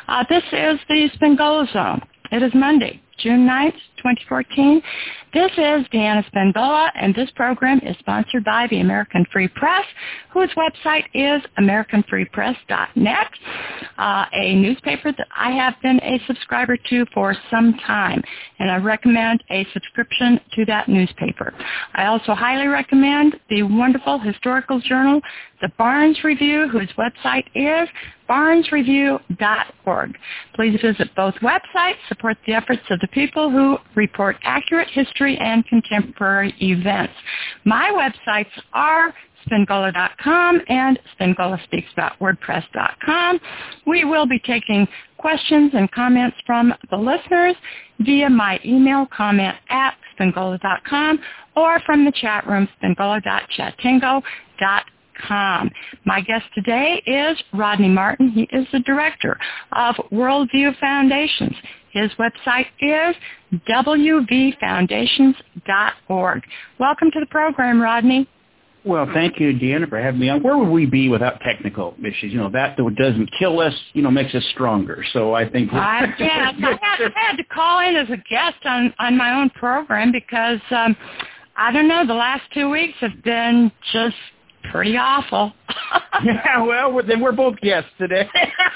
This is the Spangola Zone. It is Monday, June 9th, 2014. This is Deanna Spangola, and this program is sponsored by the American Free Press, whose website is americanfreepress.net, a newspaper that I have been a subscriber to for some time, and I recommend a subscription to that newspaper. I also highly recommend the wonderful historical journal, the Barnes Review, whose website is barnesreview.org. Please visit both websites, support the efforts of the people who report accurate history and contemporary events. My websites are Spangola.com and SpangolaSpeaks.wordpress.com. We will be taking questions and comments from the listeners via my email, comment@Spangola.com, or from the chat room, Spangola.chatango.com. My guest today is Rodney Martin. He is the director of Worldview Foundations. His website is wvfoundations.org. Welcome to the program, Rodney. Well, thank you, Deanna, for having me on. Where would we be without technical issues? You know, that doesn't kill us, makes us stronger. So I think... I had to call in as a guest on my own program because, I don't know, the last 2 weeks have been just pretty awful. Yeah, well, then we're both guests today.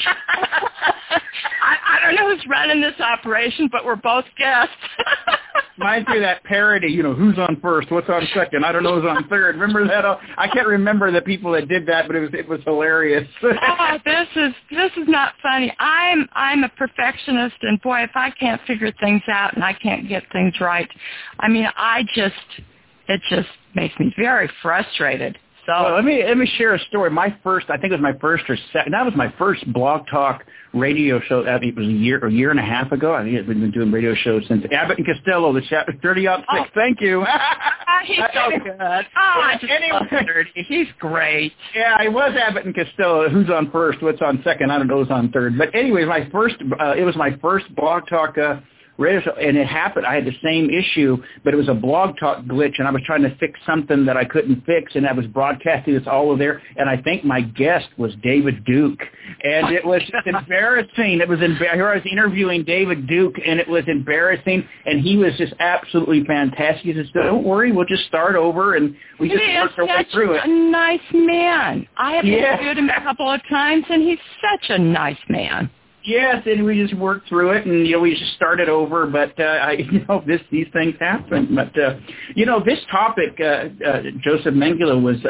I don't know who's running this operation, but we're both guests. Reminds me of that parody, who's on first, what's on second, I don't know who's on third. Remember that? I can't remember the people that did that, but it was hilarious. Oh, this is not funny. I'm a perfectionist, and boy, if I can't figure things out and I can't get things right, I mean, it just makes me very frustrated. So well, let me share a story. I think it was my first or second. That was my first Blog Talk radio show. I think it was a year and a half ago. I think we've been doing radio shows since Abbott and Costello, the chapter 30-6. Oh. Thank you. He's great. Yeah, it was Abbott and Costello. Who's on first? What's on second? I don't know who's on third. But anyway, it was my first Blog Talk radio show, and it happened. I had the same issue, but it was a Blog Talk glitch, and I was trying to fix something that I couldn't fix, and I was broadcasting this all over there, and I think my guest was David Duke, and it was just embarrassing. Here I was interviewing David Duke, and it was embarrassing, and he was just absolutely fantastic. He says, "Don't worry, we'll just start over," and we just worked our way through it. He's such a nice man. I have interviewed him a couple of times, and he's such a nice man. Yes, and we just worked through it, and we just started over. But these things happen. But this topic, Joseph Mengele was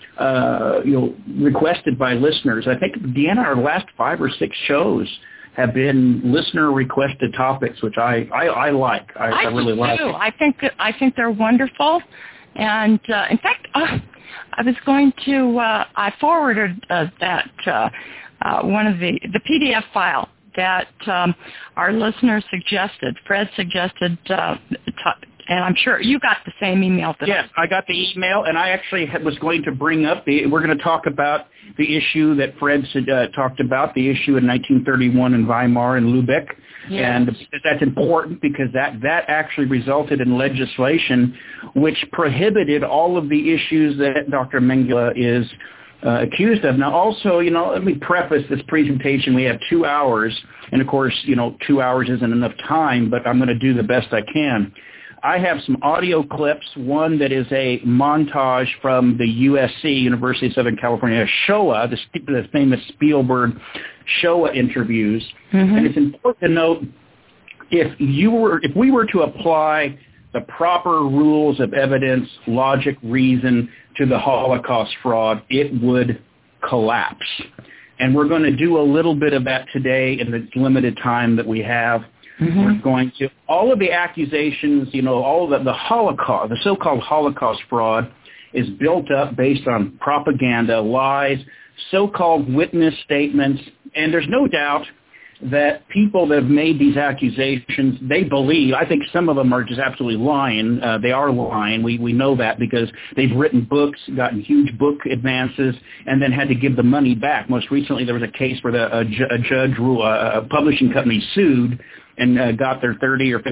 requested by listeners. I think, Deanna, our last 5 or 6 shows have been listener requested topics, which I like. I really like. Too. I think they're wonderful, and in fact, I was going to I forwarded that. One of the PDF file that our listener suggested, Fred suggested, and I'm sure you got the same email. Yes, I got the email, and I actually was going to bring up we're going to talk about the issue that Fred talked about, the issue in 1931 in Weimar and Lubeck. Yes. And that's important because that actually resulted in legislation which prohibited all of the issues that Dr. Mengele is accused of. Now, also, let me preface this presentation. We have 2 hours, and of course, 2 hours isn't enough time, but I'm going to do the best I can. I have some audio clips, one that is a montage from the USC, University of Southern California, Shoah, the famous Spielberg Shoah interviews. Mm-hmm. And it's important to note, if we were to apply the proper rules of evidence, logic, reason to the Holocaust fraud, it would collapse. And we're going to do a little bit of that today in the limited time that we have. Mm-hmm. We're going to, all of the accusations, all of the Holocaust, the so-called Holocaust fraud is built up based on propaganda, lies, so-called witness statements, and there's no doubt that people that have made these accusations, they believe, I think some of them are just absolutely lying. They are lying. We know that because they've written books, gotten huge book advances, and then had to give the money back. Most recently, there was a case where a judge ruled a publishing company sued and got their $30,000 or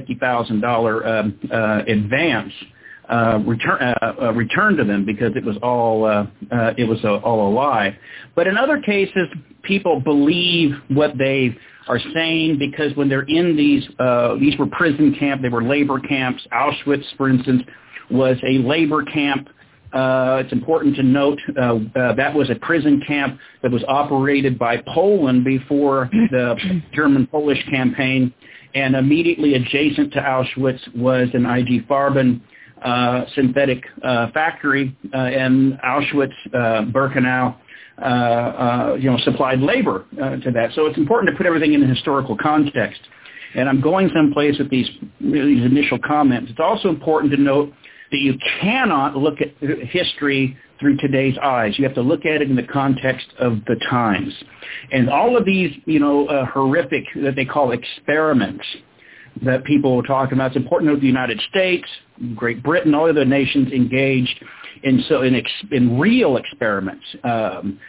$50,000 advance returned to them because it was all a lie. But in other cases, people believe what they've are saying, because when they're in these were prison camps, they were labor camps. Auschwitz, for instance, was a labor camp. It's important to note that was a prison camp that was operated by Poland before the German-Polish campaign, and immediately adjacent to Auschwitz was an IG Farben synthetic factory, and Auschwitz-Birkenau supplied labor to that. So it's important to put everything in the historical context. And I'm going someplace with these initial comments. It's also important to note that you cannot look at history through today's eyes. You have to look at it in the context of the times. And all of these, horrific, that they call experiments that people were talking about, it's important to note the United States, Great Britain, all other nations engaged in real experiments. And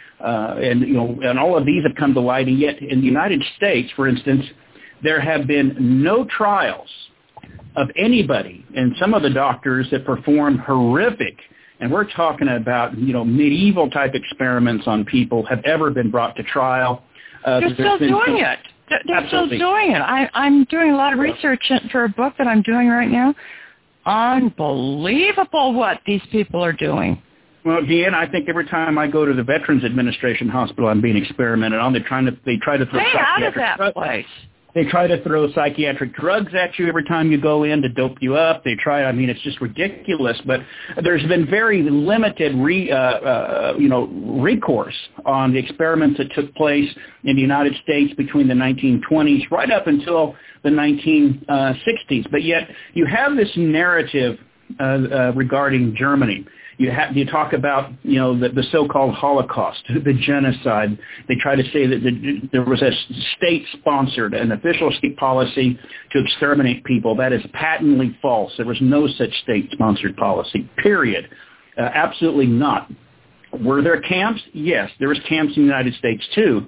all of these have come to light. And yet in the United States, for instance, there have been no trials of anybody, and some of the doctors that perform horrific, and we're talking about, medieval type experiments on people, have ever been brought to trial. They're still doing it. They're still doing it. I'm doing a lot of research for a book that I'm doing right now. Unbelievable what these people are doing. Well, Deanna, I think every time I go to the Veterans Administration Hospital, I'm being experimented on. They try to throw Stay out of that place. They try to throw psychiatric drugs at you every time you go in to dope you up. They try. I mean, it's just ridiculous. But there's been very limited, recourse on the experiments that took place in the United States between the 1920s right up until the 1960s. But yet you have this narrative regarding Germany. You talk about, the so-called Holocaust, the genocide. They try to say that there was a state-sponsored, an official state policy to exterminate people. That is patently false. There was no such state-sponsored policy, period. Absolutely not. Were there camps? Yes, there was camps in the United States too.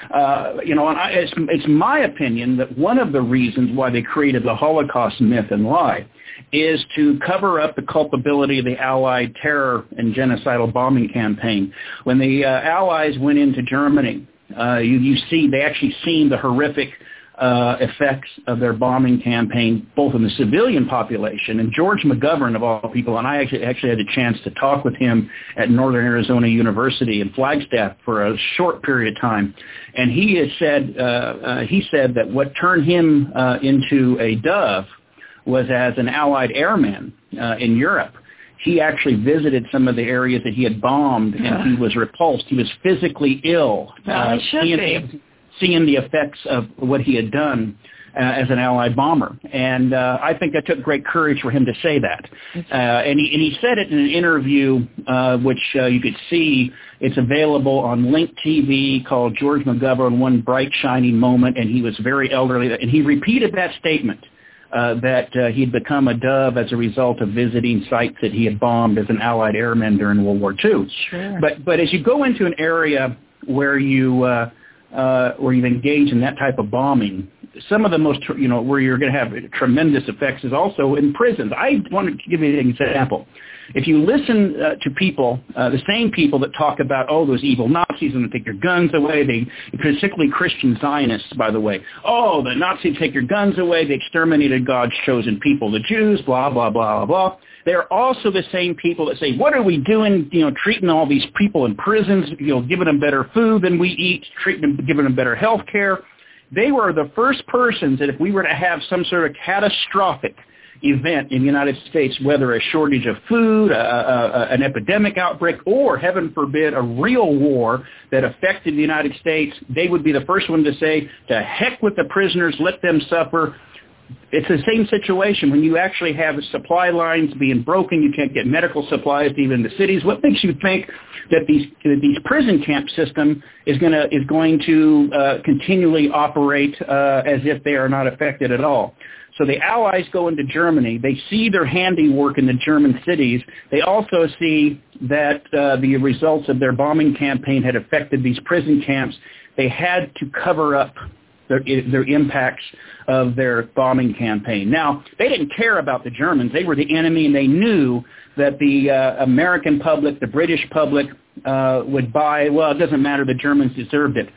It's my opinion that one of the reasons why they created the Holocaust myth and lie is to cover up the culpability of the Allied terror and genocidal bombing campaign. When the Allies went into Germany, you see they actually seen the horrific effects of their bombing campaign, both in the civilian population. And George McGovern, of all people, and I actually had a chance to talk with him at Northern Arizona University in Flagstaff for a short period of time. And he said that what turned him into a dove was as an Allied airman in Europe. He actually visited some of the areas that he had bombed, and he was repulsed. He was physically ill, seeing the effects of what he had done as an Allied bomber. And I think that took great courage for him to say that. And he said it in an interview, which you could see. It's available on Link TV, called George McGovern, One Bright Shining Moment, and he was very elderly. And he repeated that statement, that he'd become a dove as a result of visiting sites that he had bombed as an Allied airman during World War II. Sure. But as you go into an area where you've engaged in that type of bombing, some of the most, where you're going to have tremendous effects is also in prisons. I want to give you an example. If you listen to people, the same people that talk about, those evil Nazis and they take your guns away, particularly Christian Zionists, by the way. The Nazis take your guns away, they exterminated God's chosen people, the Jews, blah, blah, blah, blah, blah. They're also the same people that say, what are we doing, treating all these people in prisons, giving them better food than we eat, giving them better health care. They were the first persons that if we were to have some sort of catastrophic event in the United States, whether a shortage of food, an epidemic outbreak, or, heaven forbid, a real war that affected the United States, they would be the first one to say, to heck with the prisoners, let them suffer. It's the same situation when you actually have supply lines being broken. You can't get medical supplies even in the cities. What makes you think that these prison camp system is going to continually operate as if they are not affected at all? So the Allies go into Germany. They see their handiwork in the German cities. They also see that the results of their bombing campaign had affected these prison camps. They had to cover up their impacts of their bombing campaign. Now, they didn't care about the Germans. They were the enemy, and they knew that the American public, the British public, would buy, it doesn't matter, the Germans deserved it.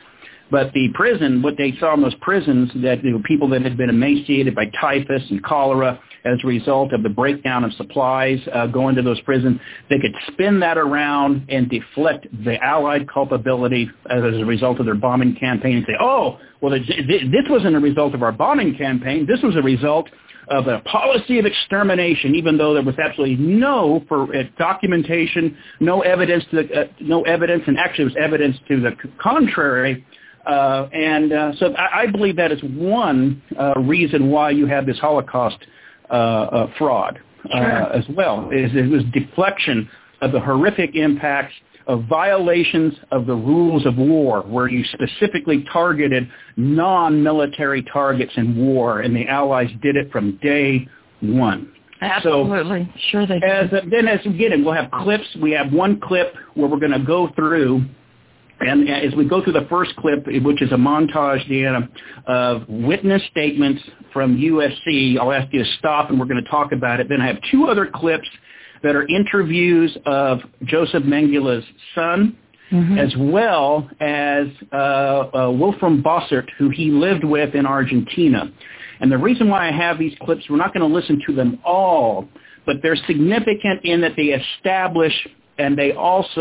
But the prison, what they saw in those prisons, that there were people that had been emaciated by typhus and cholera as a result of the breakdown of supplies going to those prisons, they could spin that around and deflect the Allied culpability as a result of their bombing campaign and say, oh, well, this wasn't a result of our bombing campaign. This was a result of a policy of extermination, even though there was absolutely no documentation, no evidence, and actually it was evidence to the contrary. So I believe that is one reason why you have this Holocaust fraud as well. It was deflection of the horrific impacts of violations of the rules of war, where you specifically targeted non-military targets in war, and the Allies did it from day one. Absolutely. So, sure they did. Then as we get in, we'll have clips. We have one clip where we're going to go through, and as we go through the first clip, which is a montage, Deanna, of witness statements from USC, I'll ask you to stop, and we're going to talk about it. Then I have two other clips that are interviews of Joseph Mengele's son, as well as Wolfram Bossert, who he lived with in Argentina. And the reason why I have these clips, we're not going to listen to them all, but they're significant in that they establish and they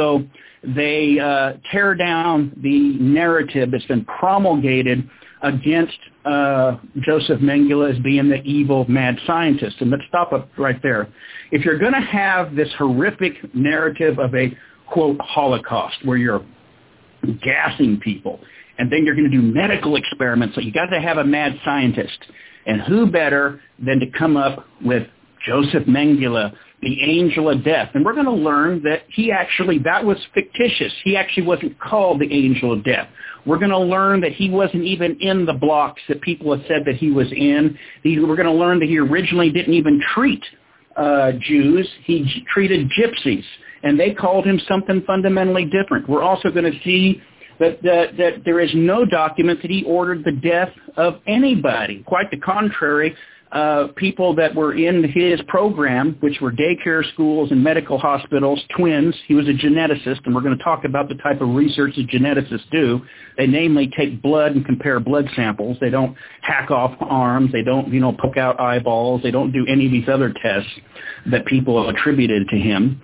tear down the narrative that's been promulgated against Joseph Mengele as being the evil mad scientist. And let's stop up right there. If you're going to have this horrific narrative of a, quote, Holocaust, where you're gassing people, and then you're going to do medical experiments, so you got to have a mad scientist. And who better than to come up with Joseph Mengele, the angel of death. And we're going to learn that that was fictitious. He actually wasn't called the angel of death. We're going to learn that he wasn't even in the blocks that people have said that he was in. We're going to learn that he originally didn't even treat Jews. He treated gypsies, and they called him something fundamentally different. We're also going to see that there is no document that he ordered the death of anybody. Quite the contrary. People that were in his program, which were daycare schools and medical hospitals, twins. He was a geneticist, and we're going to talk about the type of research that geneticists do. They namely take blood and compare blood samples. They don't hack off arms. They don't, poke out eyeballs. They don't do any of these other tests that people have attributed to him.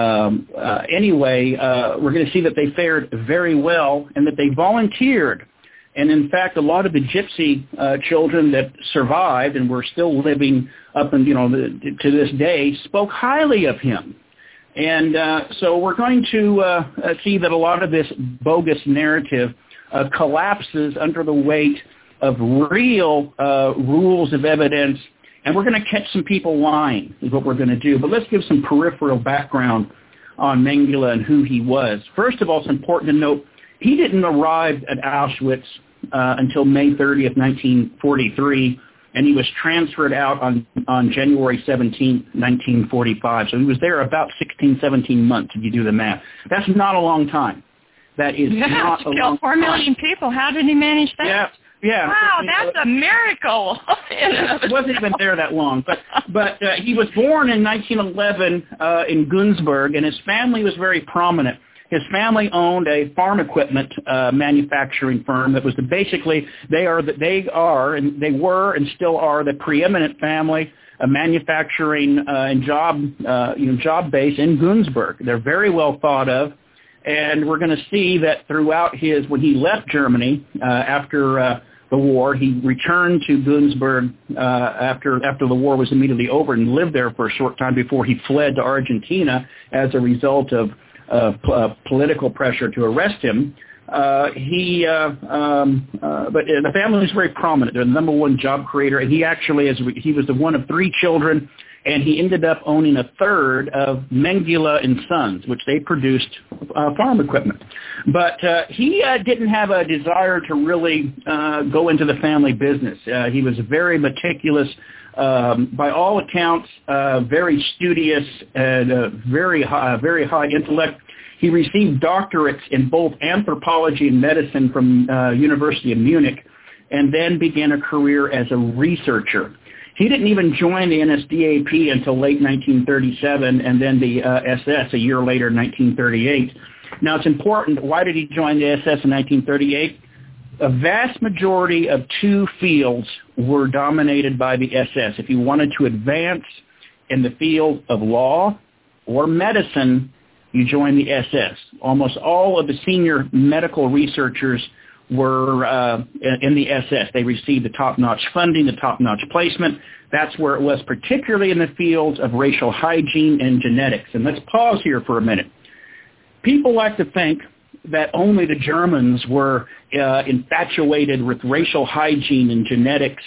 Anyway, we're going to see that they fared very well and that they volunteered. And in fact, a lot of the gypsy children that survived and were still living up and to this day spoke highly of him. And so we're going to see that a lot of this bogus narrative collapses under the weight of real rules of evidence. And we're going to catch some people lying is what we're going to do. But let's give some peripheral background on Mengele and who he was. First of all, it's important to note he didn't arrive at Auschwitz until May 30th, 1943, and he was transferred out on January 17th, 1945. So he was there about 16, 17 months, if you do the math. That's not a long time. That is not a long time. 4 million people. How did he manage that? Yeah. Wow, that's a miracle. It wasn't even there that long. But he was born in 1911 in Günzburg, and his family was very prominent. His family owned a farm equipment manufacturing firm that was they were and still are the preeminent family manufacturing and job base in Günzburg. They're very well thought of, and we're going to see that throughout when he left Germany after the war, he returned to Günzburg after the war was immediately over and lived there for a short time before he fled to Argentina as a result of political pressure to arrest him. But the family was very prominent. They're the number one job creator, and he was the one of 3 children, and he ended up owning a third of Mengele and Sons, which they produced farm equipment. But he didn't have a desire to really go into the family business. He was very meticulous. By all accounts, very studious and very high intellect. He received doctorates in both anthropology and medicine from University of Munich, and then began a career as a researcher. He didn't even join the NSDAP until late 1937, and then the SS a year later, 1938. Now, it's important. Why did he join the SS in 1938? a vast majority of two fields were dominated by the SS. If you wanted to advance in the field of law or medicine, you joined the SS. Almost all of the senior medical researchers were in the SS. They received the top-notch funding, the top-notch placement. That's where it was, particularly in the fields of racial hygiene and genetics. And let's pause here for a minute. People like to think that only the Germans were infatuated with racial hygiene and genetics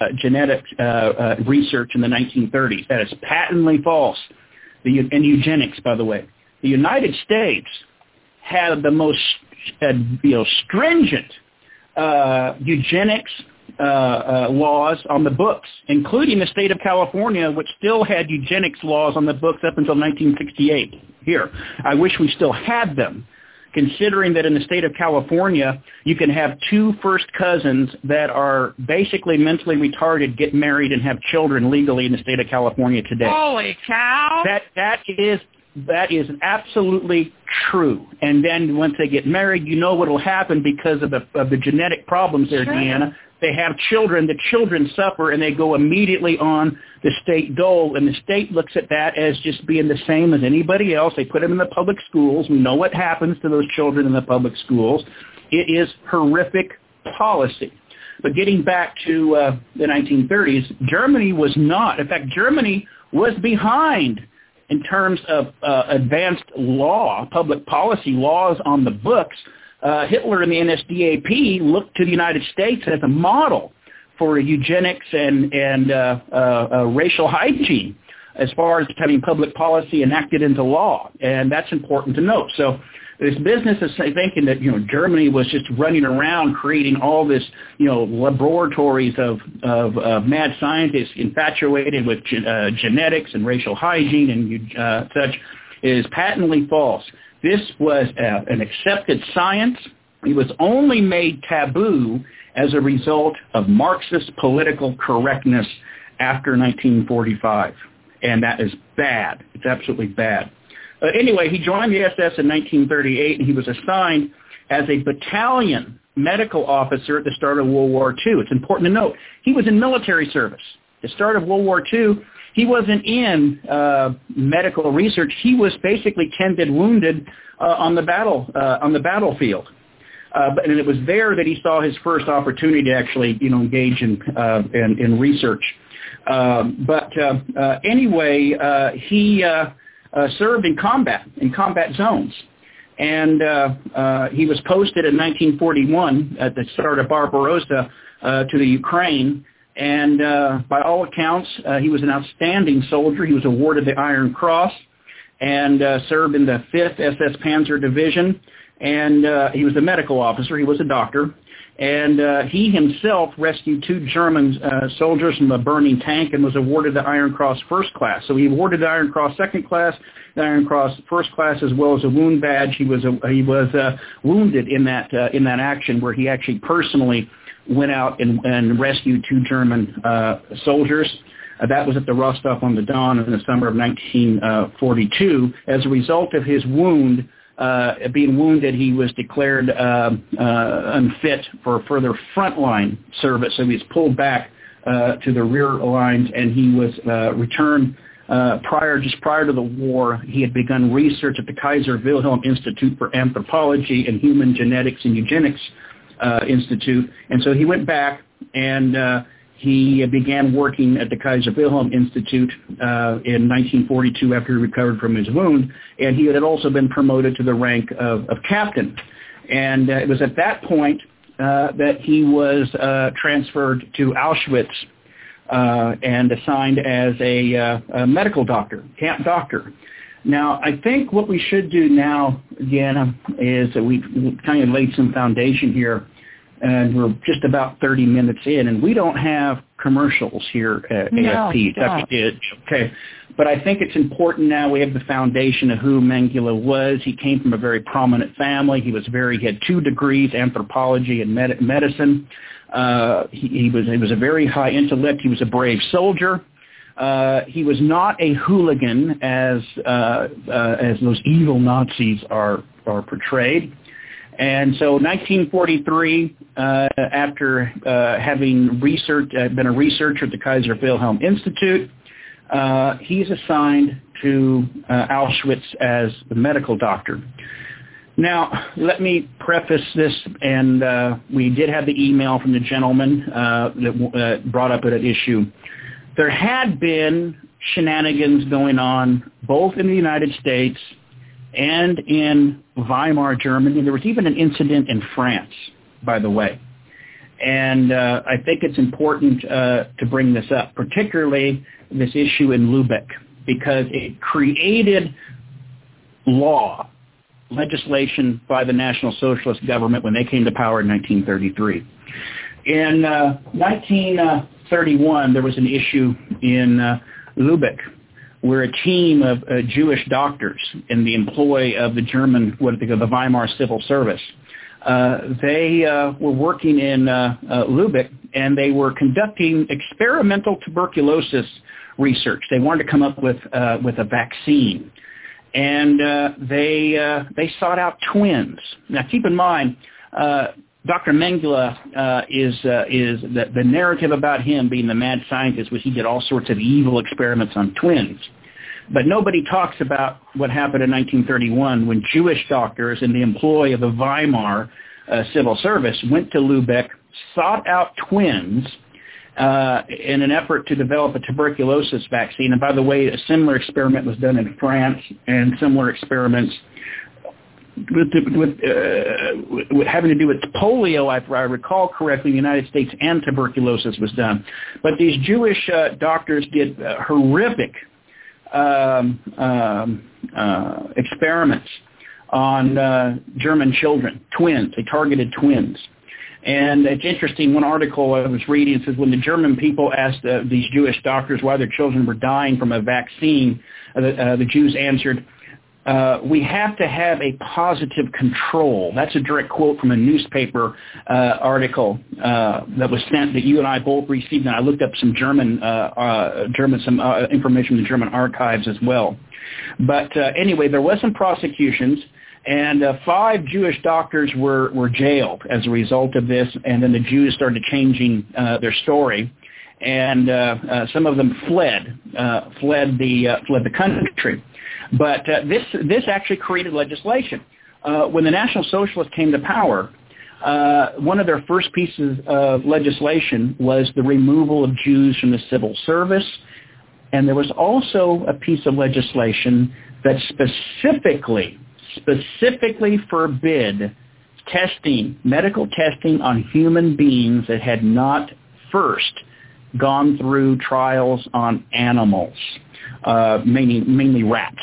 research in the 1930s. That is patently false. And eugenics, by the way. The United States had the most stringent eugenics laws on the books, including the state of California, which still had eugenics laws on the books up until 1968. Here, I wish we still had them, considering that in the state of California, you can have two first cousins that are basically mentally retarded get married and have children legally in the state of California today. Holy cow! That is absolutely true. And then once they get married, you know what will happen because of the genetic problems there, sure. Deanna. They have children. The children suffer, and they go immediately on the state dole. And the state looks at that as just being the same as anybody else. They put them in the public schools. We know what happens to those children in the public schools. It is horrific policy. But getting back to the 1930s, Germany was not. In fact, Germany was behind in terms of advanced law, public policy laws on the books. Hitler and the NSDAP looked to the United States as a model for eugenics and racial hygiene as far as having public policy enacted into law, and that's important to note. So this business is thinking that Germany was just running around creating all this laboratories of mad scientists infatuated with genetics and racial hygiene and such is patently false. This was an accepted science. It was only made taboo as a result of Marxist political correctness after 1945, and that is bad. It's absolutely bad. Anyway, he joined the SS in 1938, and he was assigned as a battalion medical officer at the start of World War II. It's important to note, he was in military service. At the start of World War II, he wasn't in medical research. He was basically tended wounded on the battlefield. And it was there that he saw his first opportunity to actually engage in research. Anyway, he served in combat zones. And he was posted in 1941 at the start of Barbarossa to the Ukraine. And by all accounts, he was an outstanding soldier. He was awarded the Iron Cross and served in the 5th SS Panzer Division. And he was a medical officer. He was a doctor. And he himself rescued two German soldiers from a burning tank and was awarded the Iron Cross First Class. So he awarded the Iron Cross Second Class, the Iron Cross First Class, as well as a wound badge. He was wounded in that action where he actually personally went out and rescued two German soldiers. That was at the Rostov-on-the-Don in the summer of 1942. As a result of his wound, being wounded, he was declared unfit for further frontline service. So he was pulled back to the rear lines, and he was returned prior to the war. He had begun research at the Kaiser Wilhelm Institute for Anthropology and Human Genetics and Eugenics Institute. And so he went back and he began working at the Kaiser Wilhelm Institute in 1942 after he recovered from his wound, and he had also been promoted to the rank of captain. And it was at that point that he was transferred to Auschwitz and assigned as a medical doctor, camp doctor. Now, I think what we should do now, again, is that we've kind of laid some foundation here, and we're just about 30 minutes in, and we don't have commercials here at AFP. Okay. But I think it's important now we have the foundation of who Mengele was. He came from a very prominent family. He had 2 degrees, anthropology and medicine. He was a very high intellect. He was a brave soldier. He was not a hooligan as those evil Nazis are portrayed. And so 1943, after having been a researcher at the Kaiser Wilhelm Institute, he's assigned to Auschwitz as the medical doctor. Now, let me preface this, and we did have the email from the gentleman that brought up an issue. There had been shenanigans going on both in the United States and in Weimar Germany. There was even an incident in France, by the way. And I think it's important to bring this up, particularly this issue in Lubeck, because it created legislation by the National Socialist government when they came to power in 1933. In 1931, there was an issue in Lubeck where a team of Jewish doctors in the employ of the Weimar Civil Service, they were working in Lubeck, and they were conducting experimental tuberculosis research. They wanted to come up with a vaccine. And they sought out twins. Now, keep in mind, Dr. Mengele is the narrative about him being the mad scientist was he did all sorts of evil experiments on twins. But nobody talks about what happened in 1931 when Jewish doctors in the employ of the Weimar Civil Service went to Lubeck, sought out twins, in an effort to develop a tuberculosis vaccine. And by the way, a similar experiment was done in France, and similar experiments with having to do with polio, if I recall correctly, in the United States, and tuberculosis was done. But these Jewish doctors did horrific experiments on German children, twins. They targeted twins. And it's interesting, one article I was reading says when the German people asked these Jewish doctors why their children were dying from a vaccine, the Jews answered, we have to have a positive control. That's a direct quote from a newspaper article that was sent that you and I both received, and I looked up some information from the German archives as well. But anyway, there was some prosecutions. And 5 Jewish doctors were jailed as a result of this, and then the Jews started changing their story, and some of them fled the country. But this actually created legislation. When the National Socialists came to power, one of their first pieces of legislation was the removal of Jews from the civil service, and there was also a piece of legislation that specifically forbid medical testing on human beings that had not first gone through trials on animals, mainly rats,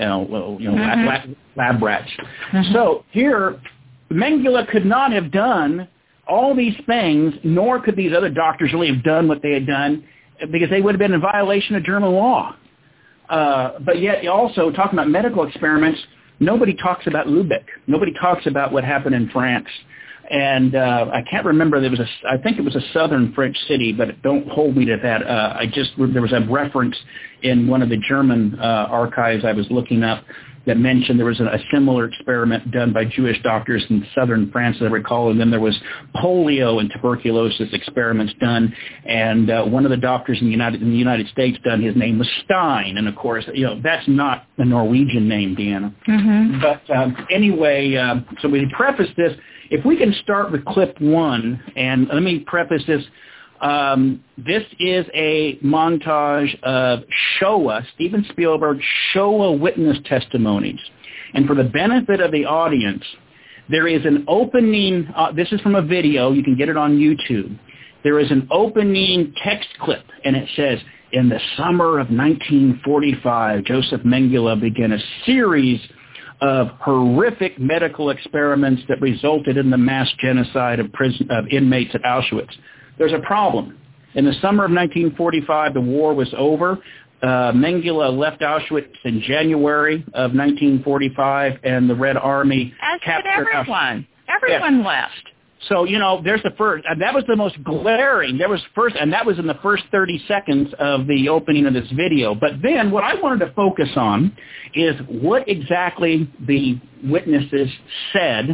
lab rats. Mm-hmm. So here, Mengele could not have done all these things, nor could these other doctors really have done what they had done, because they would have been in violation of German law. But yet, also talking about medical experiments, nobody talks about Lubeck. Nobody talks about what happened in France. And I can't remember. I think it was a southern French city, but don't hold me to that. There was a reference in one of the German archives I was looking up that mentioned there was a similar experiment done by Jewish doctors in southern France, as I recall, and then there was polio and tuberculosis experiments done, and one of the doctors in the United States done, his name was Stein, and of course, that's not a Norwegian name, Deanna. Mm-hmm. But anyway, so we preface this. If we can start with clip 1, and let me preface this. This is a montage of Shoah, Steven Spielberg, Shoah witness testimonies. And for the benefit of the audience, there is an opening, this is from a video, you can get it on YouTube. There is an opening text clip, and it says, in the summer of 1945, Joseph Mengele began a series of horrific medical experiments that resulted in the mass genocide of inmates at Auschwitz. There's a problem. In the summer of 1945, the war was over. Mengele left Auschwitz in January of 1945, and the Red Army captured everyone. Everyone left. So, there's the first. And that was the most glaring. And that was in the first 30 seconds of the opening of this video. But then what I wanted to focus on is what exactly the witnesses said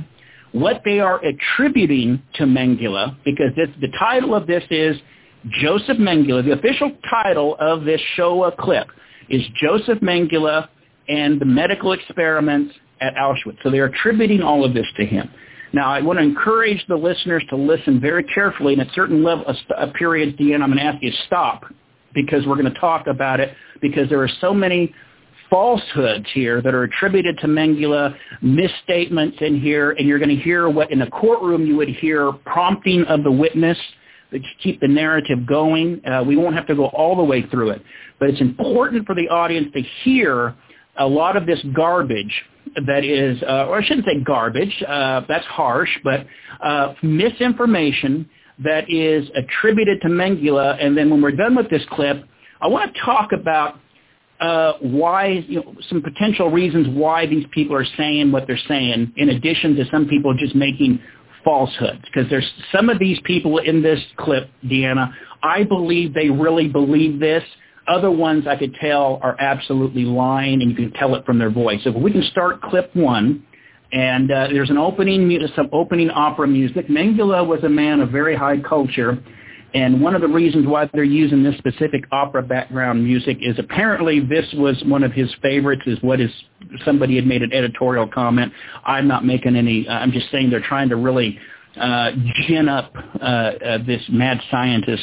what they are attributing to Mengele, because the title of this is Joseph Mengele. The official title of this Shoah clip is Joseph Mengele and the medical experiments at Auschwitz. So they're attributing all of this to him. Now, I want to encourage the listeners to listen very carefully. And at certain level, a period at the end, I'm going to ask you to stop, because we're going to talk about it, because there are so many falsehoods here that are attributed to Mengele, misstatements in here, and you're going to hear what in a courtroom you would hear prompting of the witness to keep the narrative going. We won't have to go all the way through it, but it's important for the audience to hear a lot of this garbage that is, or I shouldn't say garbage, that's harsh, but misinformation that is attributed to Mengele. And then when we're done with this clip, I want to talk about why, some potential reasons why these people are saying what they're saying, in addition to some people just making falsehoods. Because there's some of these people in this clip, Deanna, I believe they really believe this. Other ones I could tell are absolutely lying, and you can tell it from their voice. So if we can start clip one, and there's some opening opera music. Mengele was a man of very high culture, and one of the reasons why they're using this specific opera background music is apparently this was one of his favorites, is what somebody had made an editorial comment. I'm not making any, I'm just saying they're trying to really gin up this mad scientist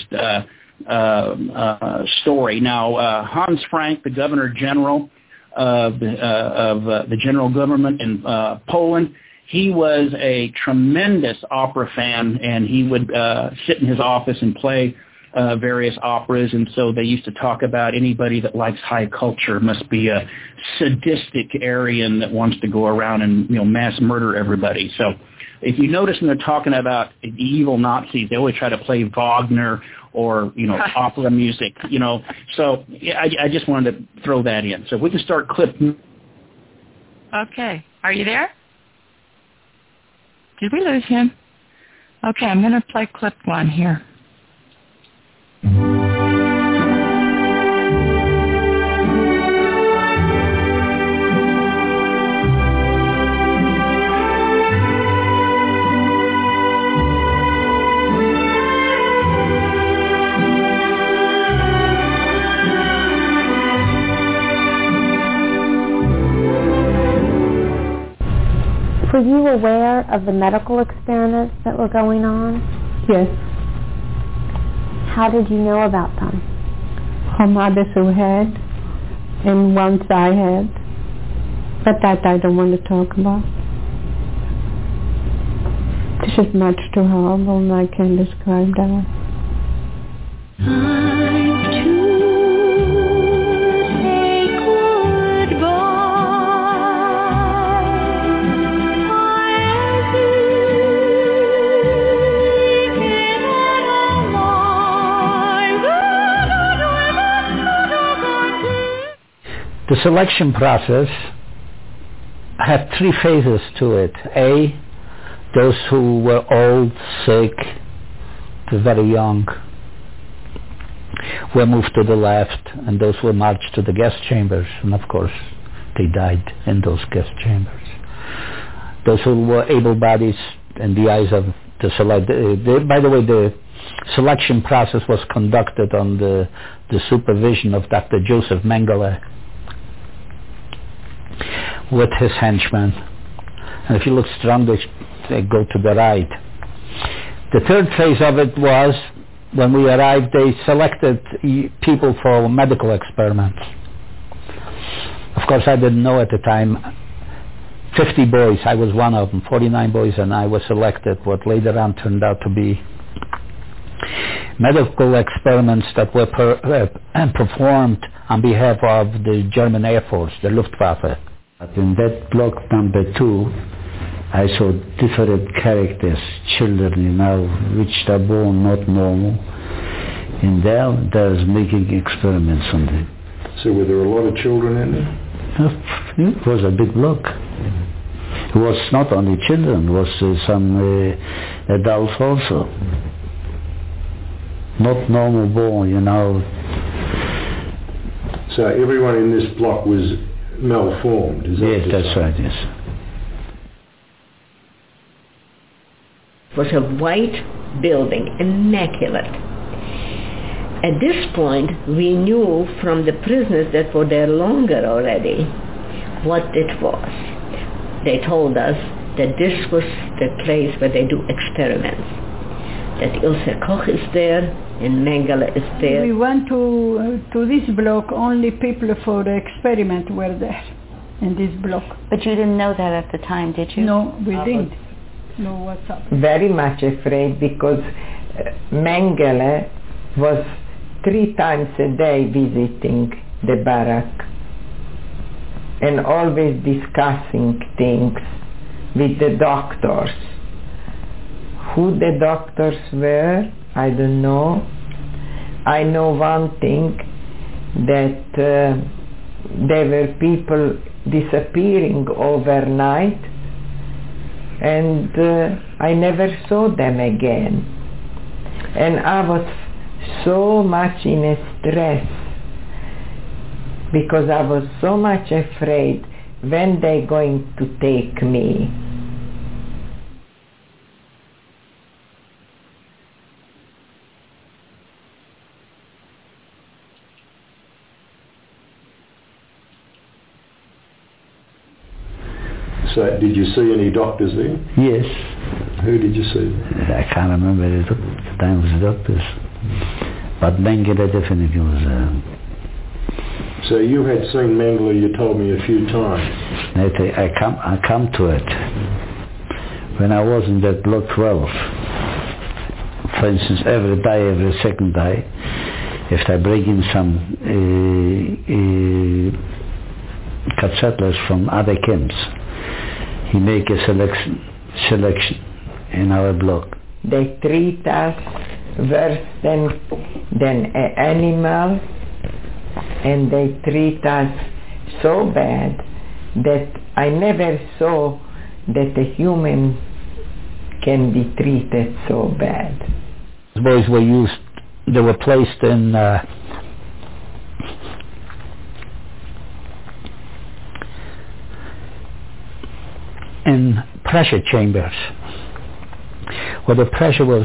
story. Now, Hans Frank, the Governor General of the general government in Poland, he was a tremendous opera fan, and he would sit in his office and play various operas. And so they used to talk about anybody that likes high culture must be a sadistic Aryan that wants to go around and mass murder everybody. So if you notice when they're talking about the evil Nazis, they always try to play Wagner or opera music. So I just wanted to throw that in. So we can start clip. Okay, are you there? Did we lose him? Okay, I'm going to play clip one here. Were you aware of the medical experiments that were going on? Yes. How did you know about them? From others who had, and once I had. But that I don't want to talk about. This is much too horrible, and I can't describe that. The selection process had three phases to it. A, those who were old, sick, very young, were moved to the left, and those were marched to the gas chambers, and of course they died in those gas chambers. Those who were able-bodied in the eyes of the select. By the way, the selection process was conducted on the supervision of Dr. Joseph Mengele with his henchmen. And if you look strongly, they go to the right. The third phase of it was, when we arrived, they selected people for medical experiments. Of course, I didn't know at the time. 50 boys, I was one of them, 49 boys, and I was selected, what later on turned out to be medical experiments that were performed on behalf of the German Air Force, the Luftwaffe. In that block number 2, I saw different characters, children, which are born not normal. And there's making experiments on them. So were there a lot of children in there? It was a big block. It was not only children, it was some adults also. Not normal born, So everyone in this block was malformed, is that? Yes, that's right, yes. It was a white building, immaculate. At this point, we knew from the prisoners that were there longer already what it was. They told us that this was the place where they do experiments. That Ilse Koch is there and Mengele is there. We went to this block, only people for the experiment were there in this block. But you didn't know that at the time, did you? No, we didn't know what's up. Very much afraid because Mengele was 3 times a day visiting the barrack and always discussing things with the doctors. Who the doctors were, I don't know. I know one thing, that there were people disappearing overnight and I never saw them again. And I was so much in a stress because I was so much afraid when they're going to take me. So did you see any doctors there? Yes. Who did you see? I can't remember the time of the doctors. But Mengele definitely was So you had seen Mengele, you told me, a few times. I come to it. When I was in that block 12, for instance, every second day, if I bring in some cut settlers from other camps, he make a selection in our block. They treat us worse than an animal, and they treat us so bad that I never saw that a human can be treated so bad. Boys were they were placed in pressure chambers where the pressure was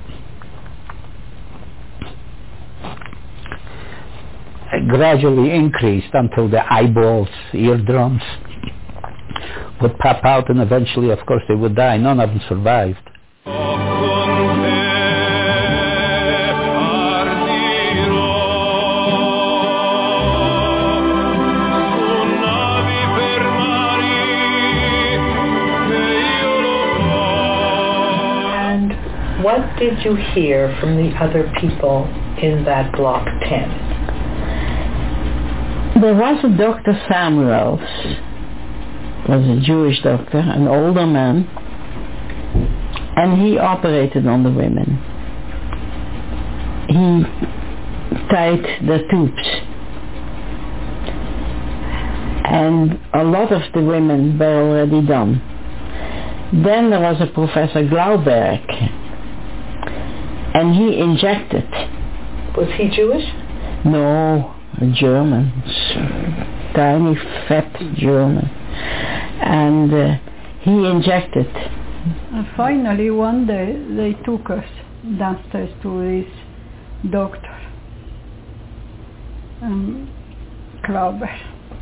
gradually increased until the eyeballs, eardrums would pop out, and eventually, of course, they would die. None of them survived. And what did you hear from the other people in that Block 10? There was a Dr. Samuels, was a Jewish doctor, an older man, and he operated on the women. He tied the tubes, and a lot of the women were already done. Then there was a Professor Glauberg, and he injected. Was he Jewish? No, a German, tiny fat German, and he injected. And finally one day they took us downstairs to this doctor, Klauber.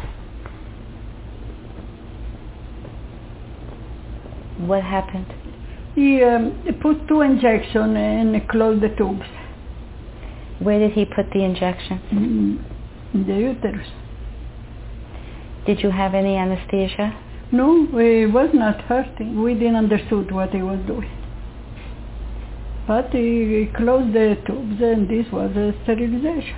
What happened? He put 2 injections and closed the tubes. Where did he put the injection? In the uterus. Did you have any anesthesia? No, it was not hurting. We didn't understood what he was doing. But he closed the tubes, and this was a sterilization.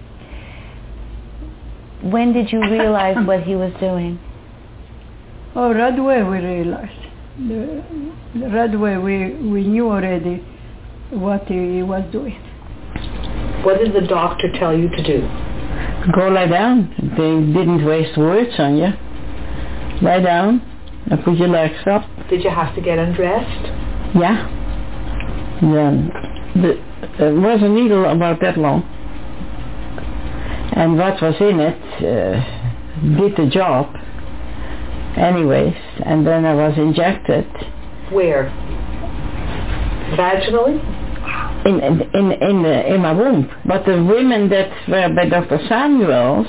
When did you realize what he was doing? Oh, right away we realized. Right away we knew already what he was doing. What did the doctor tell you to do? Go lie down. They didn't waste words on you. Lie down and put your legs up. Did you have to get undressed? Yeah. Then there was a needle about that long. And what was in it did the job. Anyways, and then I was injected. Where? Vaginally? In my womb. But the women that were by Dr. Samuels,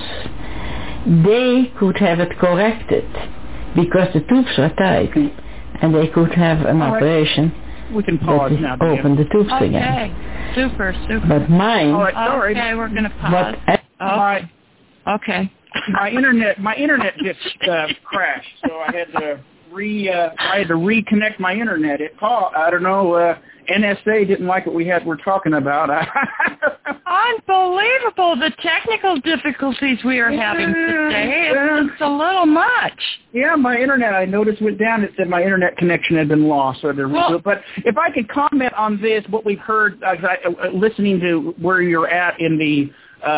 they could have it corrected because the tubes were tight, and they could have an operation. We can pause now. Open the tubes again. Okay, super. But mine. All right, sorry. Okay, we're going to pause. Okay. My internet just crashed, so I had to reconnect my internet. I don't know. NSA didn't like what we're talking about. Unbelievable, the technical difficulties we are having today. It's a little much. Yeah, my internet, I noticed, went down. It said my internet connection had been lost. But if I could comment on this, what we've heard, listening to where you're at in the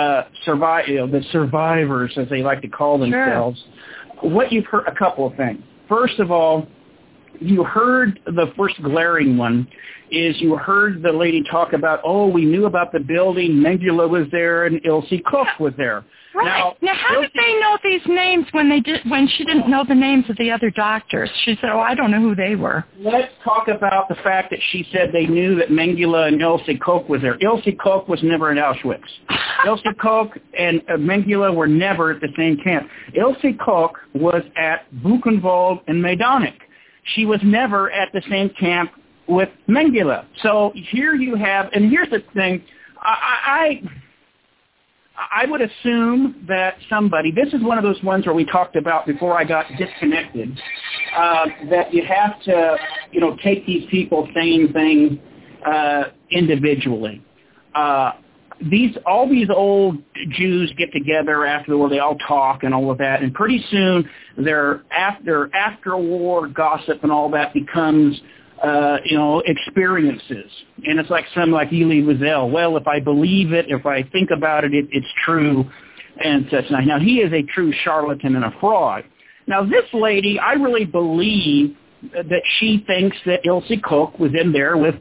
the survivors, as they like to call themselves, what you've heard, a couple of things. First of all, you heard the first glaring one is you heard the lady talk about, we knew about the building, Mengele was there, and Ilse Koch was there. Right. Now how did they know these names when she didn't know the names of the other doctors? She said, I don't know who they were. Let's talk about the fact that she said they knew that Mengele and Ilse Koch was there. Ilse Koch was never in Auschwitz. Ilse Koch and Mengele were never at the same camp. Ilse Koch was at Buchenwald and Majdanek. She was never at the same camp with Mengele. So here you have, and here's the thing, I would assume that somebody, this is one of those ones where we talked about before I got disconnected, that you have to, take these people saying things individually. All these old Jews get together after the war, they all talk and all of that, and pretty soon their after war gossip and all that becomes experiences. And it's like Elie Wiesel. Well, if I believe it, if I think about it, it's true. And such. Now, he is a true charlatan and a fraud. Now, this lady, I really believe that she thinks that Ilse Koch was in there with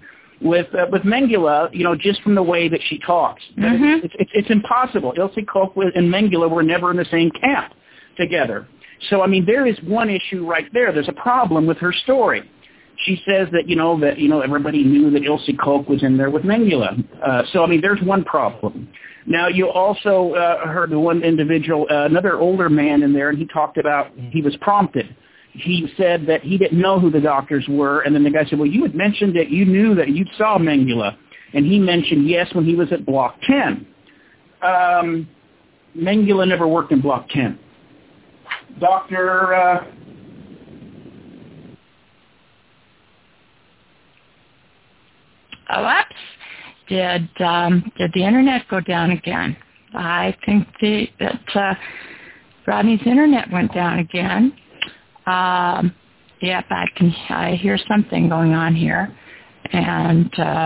Mengele, just from the way that she talks. Mm-hmm. It's impossible. Ilse Koch and Mengele were never in the same camp together. So, there is one issue right there. There's a problem with her story. She says that, everybody knew that Ilse Koch was in there with Mengele. So, there's one problem. Now, you also heard the one individual, another older man in there, and he talked about he was prompted. He said that he didn't know who the doctors were, and then the guy said, well, you had mentioned that you knew that you saw Mengele. And he mentioned, yes, when he was at Block 10. Mengele never worked in Block 10. Dr. Oops. Did the internet go down again? I think that Rodney's internet went down again. Yep, I hear something going on here. And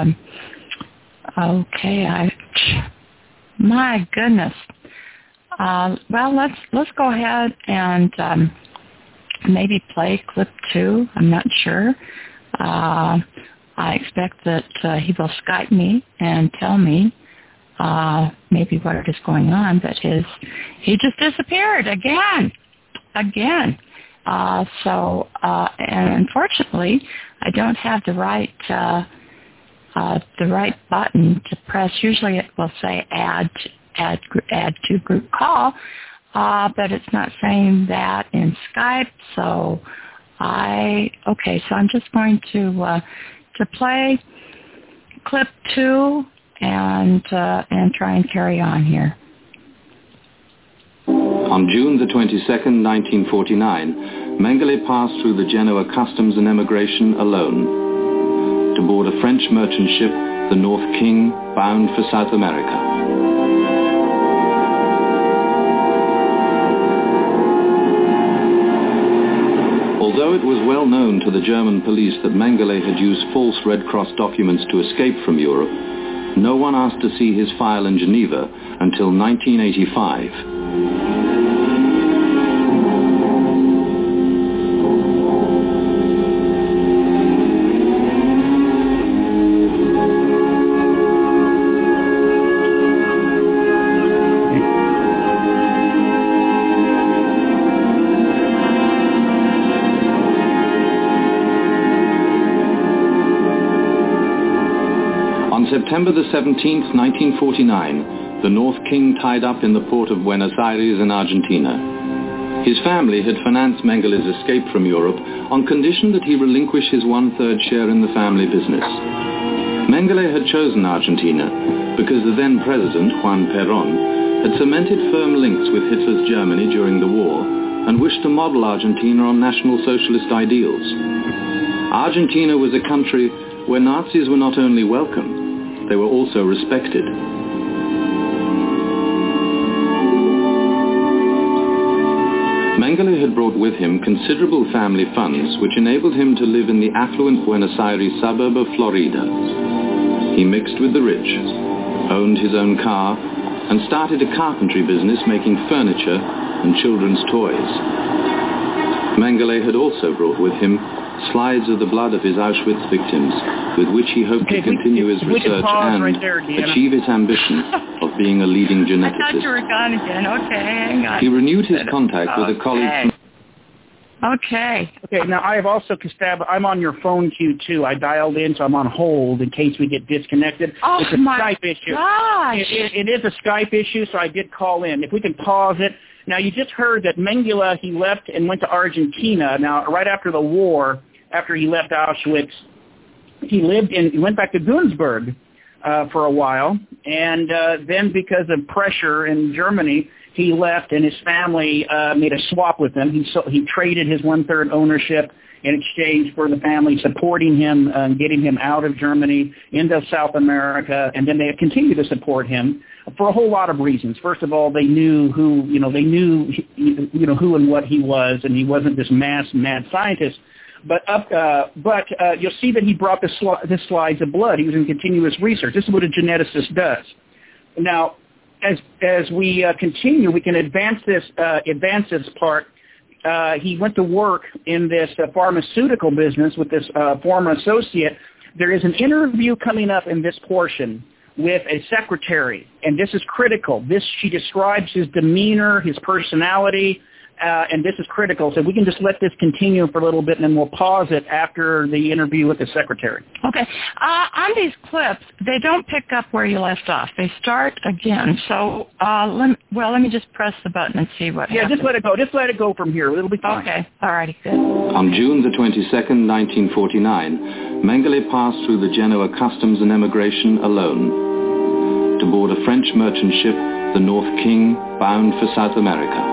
okay, my goodness. Well, let's go ahead and maybe play clip 2. I'm not sure. I expect that he will Skype me and tell me maybe what is going on, but he just disappeared again. And unfortunately, I don't have the right button to press. Usually it will say add to group call, but it's not saying that in Skype. So I'm just going to play clip 2 and try and carry on here. On June the 22nd, 1949, Mengele passed through the Genoa Customs and Immigration alone to board a French merchant ship, the North King, bound for South America. Although it was well known to the German police that Mengele had used false Red Cross documents to escape from Europe, no one asked to see his file in Geneva until 1985. September the 17th, 1949, the North King tied up in the port of Buenos Aires in Argentina. His family had financed Mengele's escape from Europe on condition that he relinquish his one-third share in the family business. Mengele had chosen Argentina because the then president, Juan Perón, had cemented firm links with Hitler's Germany during the war and wished to model Argentina on National Socialist ideals. Argentina was a country where Nazis were not only welcome, they were also respected. Mengele had brought with him considerable family funds which enabled him to live in the affluent Buenos Aires suburb of Florida. He mixed with the rich, owned his own car, and started a carpentry business making furniture and children's toys. Mengele had also brought with him slides of the blood of his Auschwitz victims, with which he hoped to continue his research and achieve his ambition of being a leading geneticist. I thought you were gone again. Okay, hang on. He renewed his contact with a colleague from... Okay, now I have also, Gustavo, I'm on your phone queue too. I dialed in, so I'm on hold in case we get disconnected. Oh, it's a Skype issue. Gosh. It is a Skype issue, so I did call in. If we can pause it. Now, you just heard that Mengele, he left and went to Argentina. Now, right after the war, after he left Auschwitz, he went back to Günzburg for a while. And then because of pressure in Germany, he left and his family made a swap with him. He traded his one-third ownership in exchange for the family supporting him and getting him out of Germany into South America. And then they continued to support him for a whole lot of reasons. First of all, they knew who and what he was, and he wasn't this mad scientist. But you'll see that he brought the slides of blood. He was in continuous research. This is what a geneticist does. Now, as we continue, we can advance this part. He went to work in this pharmaceutical business with this former associate. There is an interview coming up in this portion with a secretary, and this is critical. She describes his demeanor, his personality, and this is critical. So we can just let this continue for a little bit, and then we'll pause it after the interview with the secretary. Okay. On these clips, they don't pick up where you left off. They start again. So let me just press the button and see what happens. Just let it go. Just let it go from here. It'll be fine. Okay. All righty. Good. On June the 22nd, 1949, Mengele passed through the Genoa Customs and Emigration alone to board a French merchant ship, the North King, bound for South America.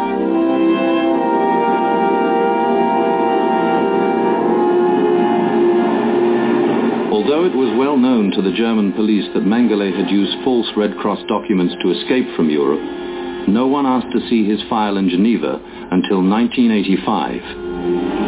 Although it was well known to the German police that Mengele had used false Red Cross documents to escape from Europe, no one asked to see his file in Geneva until 1985.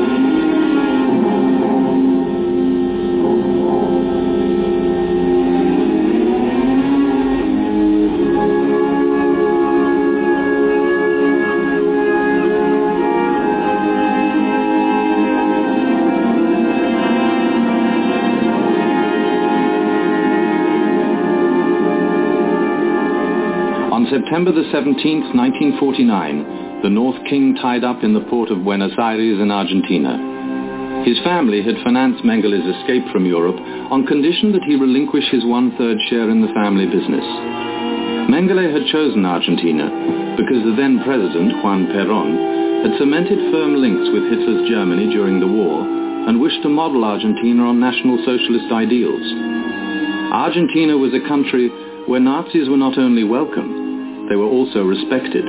September the 17th, 1949, the North King tied up in the port of Buenos Aires in Argentina. His family had financed Mengele's escape from Europe on condition that he relinquish his one-third share in the family business. Mengele had chosen Argentina because the then president, Juan Perón, had cemented firm links with Hitler's Germany during the war and wished to model Argentina on National Socialist ideals. Argentina was a country where Nazis were not only welcome, they were also respected.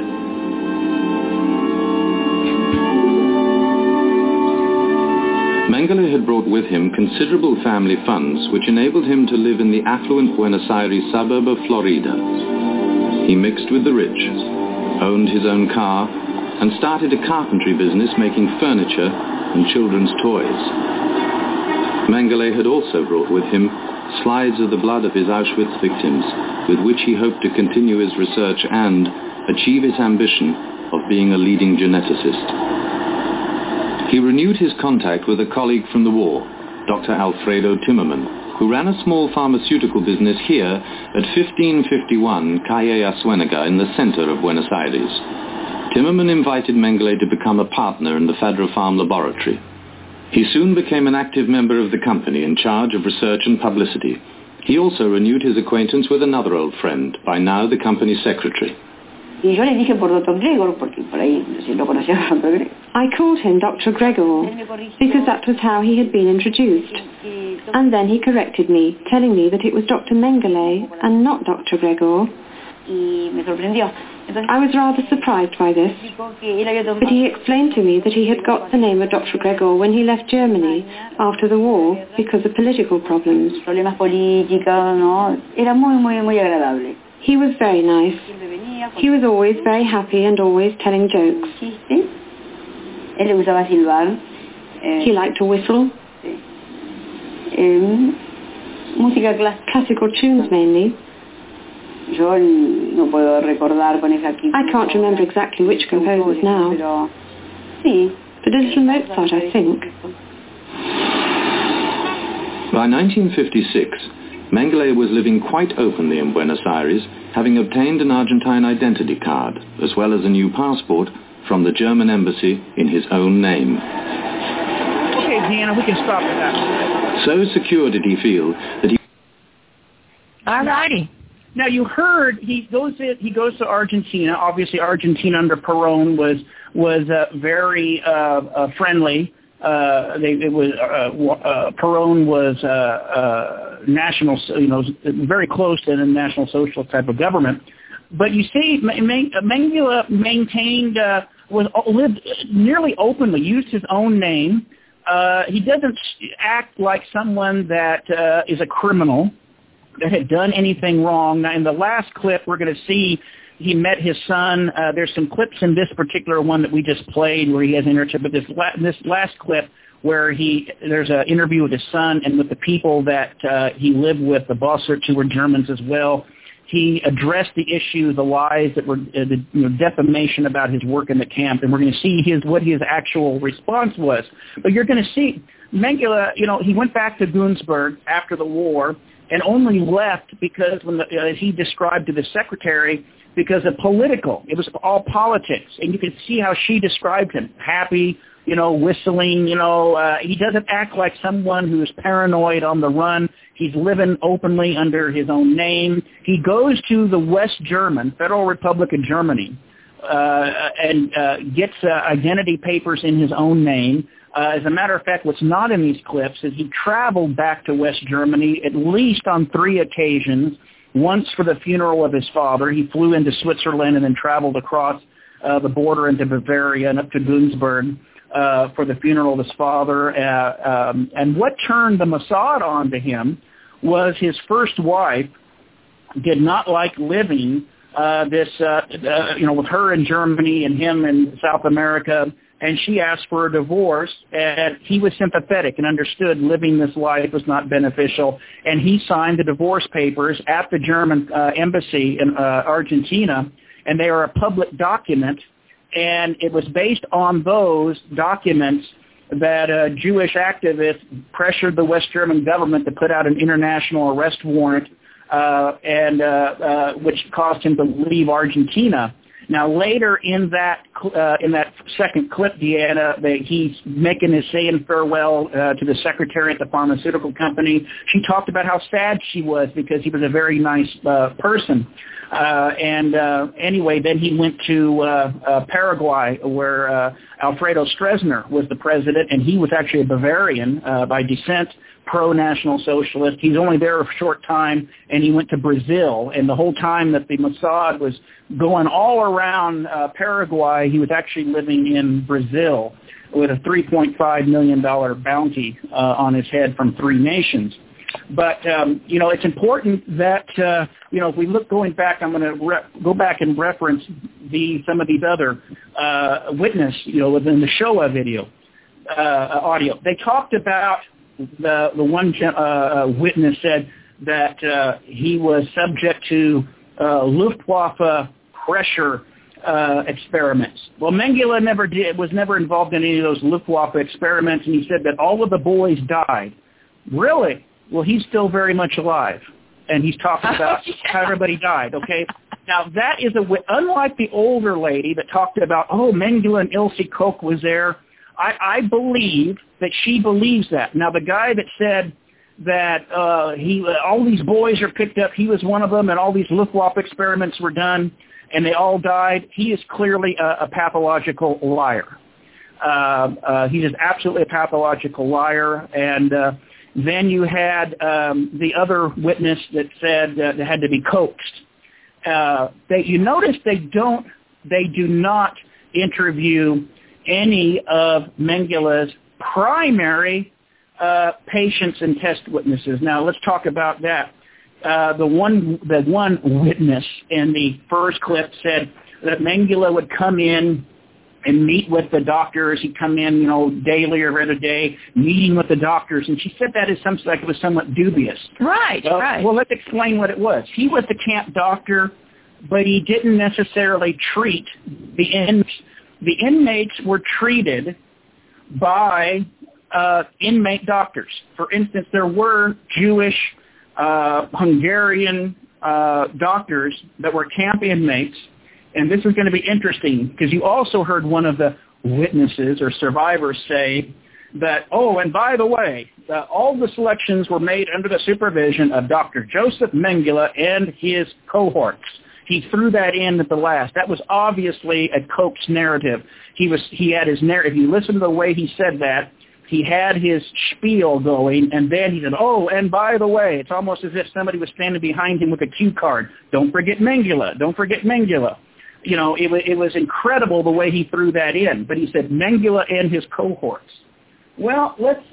Mengele had brought with him considerable family funds which enabled him to live in the affluent Buenos Aires suburb of Florida. He mixed with the rich, owned his own car, and started a carpentry business making furniture and children's toys. Mengele had also brought with him slides of the blood of his Auschwitz victims, with which he hoped to continue his research and achieve his ambition of being a leading geneticist. He renewed his contact with a colleague from the war, Dr. Alfredo Timmerman, who ran a small pharmaceutical business here at 1551 Calle Asuénaga in the center of Buenos Aires. Timmerman invited Mengele to become a partner in the Fadra Farm laboratory. He soon became an active member of the company in charge of research and publicity, He also renewed his acquaintance with another old friend, by now the company secretary. Y yo le dije por Dr. Gregor, porque por ahí si lo conocía a Dr. Gregor. I called him Dr. Gregor because that was how he had been introduced. And then he corrected me, telling me that it was Dr. Mengele and not Dr. Gregor. Y me sorprendió. I was rather surprised by this, but he explained to me that he had got the name of Dr. Gregor when he left Germany after the war because of political problems. Problemas políticos, ¿no? Era muy agradable. He was very nice. He was always very happy and always telling jokes. Sí. Él le gustaba silbar. He liked to whistle. Música classical tunes mainly. Yo no puedo recordar con exactitud. I can't remember exactly which composers now. Pero sí. But a little Mozart, I think. By 1956, Mengele was living quite openly in Buenos Aires, having obtained an Argentine identity card, as well as a new passport from the German embassy in his own name. Okay, Deanna, we can stop at that. So secure did he feel that he... All righty. Now you heard he goes to Argentina. Obviously, Argentina under Perón was very friendly. Perón was national, very close to the National Socialist type of government. But you see, Mengele maintained lived nearly openly, used his own name. He doesn't act like someone that is a criminal, that had done anything wrong. Now, in the last clip, we're going to see he met his son. There's some clips in this particular one that we just played where he has an interview, but this last clip where there's an interview with his son and with the people that he lived with, the Bossarts, who were Germans as well. He addressed the issue, the lies that were the defamation about his work in the camp, and we're going to see what his actual response was. But you're going to see Mengele, he went back to Günzburg after the war, and only left because as he described to the secretary, because of political. It was all politics. And you could see how she described him. Happy, whistling, he doesn't act like someone who's paranoid on the run. He's living openly under his own name. He goes to the West German, Federal Republic of Germany, and gets identity papers in his own name. As a matter of fact, what's not in these clips is he traveled back to West Germany at least on 3 occasions. Once for the funeral of his father. He flew into Switzerland and then traveled across the border into Bavaria and up to Günzburg for the funeral of his father. And what turned the Mossad on to him was his first wife did not like living with her in Germany and him in South America. And she asked for a divorce, and he was sympathetic and understood living this life was not beneficial. And he signed the divorce papers at the German embassy in Argentina, and they are a public document. And it was based on those documents that a Jewish activist pressured the West German government to put out an international arrest warrant, which caused him to leave Argentina. Now, later in that second clip, Deanna, he's saying farewell to the secretary at the pharmaceutical company. She talked about how sad she was because he was a very nice person. Anyway, then he went to Paraguay, where Alfredo Stroessner was the president, and he was actually a Bavarian by descent, pro-National Socialist. He's only there a short time, and he went to Brazil. And the whole time that the Mossad was going all around Paraguay, he was actually living in Brazil with a $3.5 million bounty on his head from 3 nations. But, it's important that, if we look going back, I'm going to go back and reference some of these other witness, within the Shoah video, audio. They talked about the one witness said that he was subject to Luftwaffe pressure experiments. Well, Mengele was never involved in any of those Luftwaffe experiments, and he said that all of the boys died. Really? Well, he's still very much alive, and he's talking about how everybody died, okay? Now, that is unlike the older lady that talked about, Mengele and Ilse Koch was there. I believe that she believes that. Now, the guy that said that all these boys are picked up. He was one of them, and all these Luftwaffe experiments were done, and they all died. He is clearly a pathological liar. He is absolutely a pathological liar. And then you had the other witness that said that it had to be coaxed. You notice they do not interview any of Mengele's primary patients and test witnesses. Now let's talk about that. The one witness in the first clip said that Mengele would come in and meet with the doctors. He'd come in, daily or every other day, meeting with the doctors. And she said that is something like it was somewhat dubious. Right, right. Well, let's explain what it was. He was the camp doctor, but he didn't necessarily treat the inmates. The inmates were treated by inmate doctors. For instance, there were Jewish, Hungarian doctors that were camp inmates, and this is going to be interesting because you also heard one of the witnesses or survivors say that, and by the way, all the selections were made under the supervision of Dr. Joseph Mengele and his cohorts. He threw that in at the last. That was obviously a coaxed narrative. He had his narrative. If you listen to the way he said that, he had his spiel going, and then he said, and by the way, it's almost as if somebody was standing behind him with a cue card. Don't forget Mengele. Don't forget Mengele. It was incredible the way he threw that in. But he said Mengele and his cohorts. Well, let's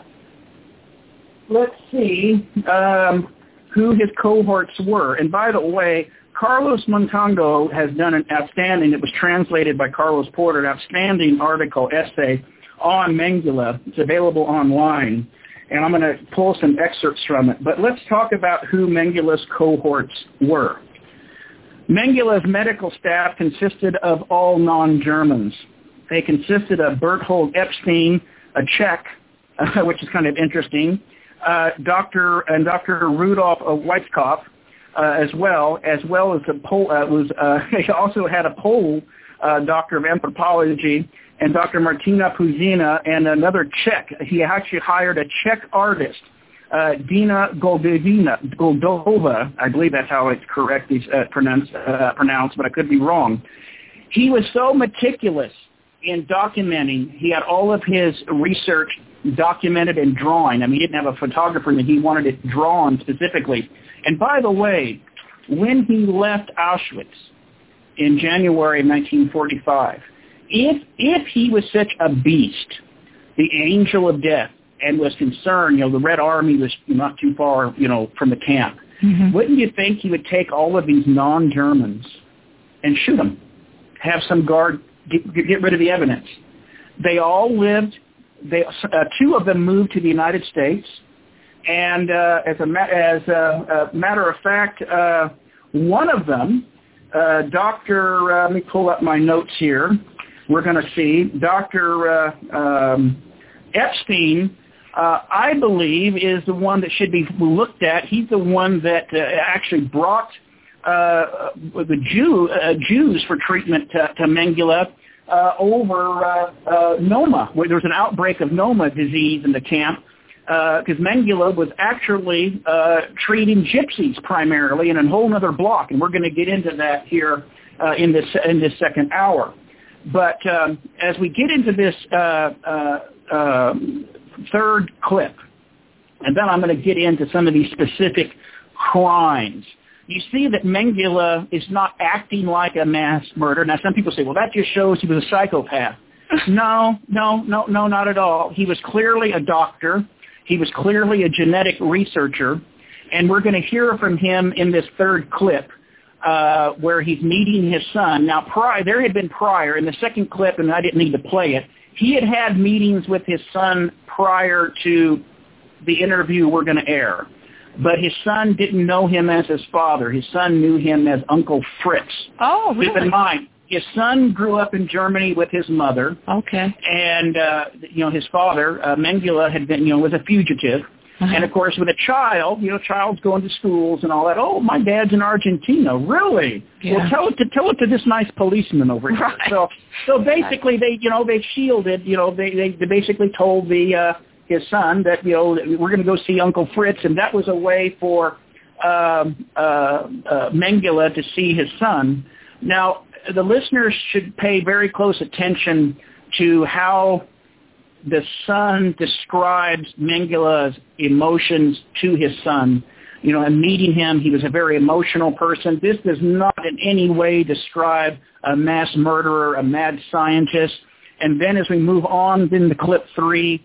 see who his cohorts were. And by the way, Carlos Montango has done an outstanding, it was translated by Carlos Porter, an outstanding essay on Mengele. It's available online, and I'm going to pull some excerpts from it. But let's talk about who Mengele's cohorts were. Mengele's medical staff consisted of all non-Germans. They consisted of Berthold Epstein, a Czech, which is kind of interesting, Dr. Rudolf Weitzkopf, as well as a Pole. He also had a Pole doctor of anthropology, and Dr. Martina Puzina, and another Czech. He actually hired a Czech artist, Dina Goldova. I believe that's how it's correctly pronounced, but I could be wrong. He was so meticulous in documenting. He had all of his research documented and drawn. I mean, he didn't have a photographer, and he wanted it drawn specifically. And by the way, when he left Auschwitz in January of 1945, if he was such a beast, the angel of death, and was concerned, the Red Army was not too far, from the camp, wouldn't you think he would take all of these non-Germans and shoot them, have some guard, get rid of the evidence? They all lived. Two of them moved to the United States. And as a matter of fact, one of them, let me pull up my notes here. We're going to see Dr. Epstein, I believe, is the one that should be looked at. He's the one that actually brought the Jews for treatment to Mengele over Noma, where there was an outbreak of Noma disease in the camp. Because Mengele was actually treating gypsies primarily in a whole other block, and we're going to get into that here in this second hour. But as we get into this third clip, and then I'm going to get into some of these specific crimes, you see that Mengele is not acting like a mass murderer. Now, some people say, well, that just shows he was a psychopath. No, not at all. He was clearly a doctor. He was clearly a genetic researcher, and we're going to hear from him in this third clip where he's meeting his son. Now, there had been prior, in the second clip, and I didn't need to play it, he had had meetings with his son prior to the interview we're going to air. But his son didn't know him as his father. His son knew him as Uncle Fritz. Oh, really? Keep in mind, his son grew up in Germany with his mother. Okay. And, his father, Mengele, had been, was a fugitive. Uh-huh. And, of course, with a child, child's going to schools and all that. Oh, my dad's in Argentina. Really? Yeah. Well, tell it to this nice policeman over here. Right. So basically, they shielded, they basically told his son that, you know, we're going to go see Uncle Fritz, and that was a way for Mengele to see his son. Now, the listeners should pay very close attention to how the son describes Mengele's emotions to his son. You know, and meeting him, he was a very emotional person. This does not in any way describe a mass murderer, a mad scientist. And then as we move on into clip 3,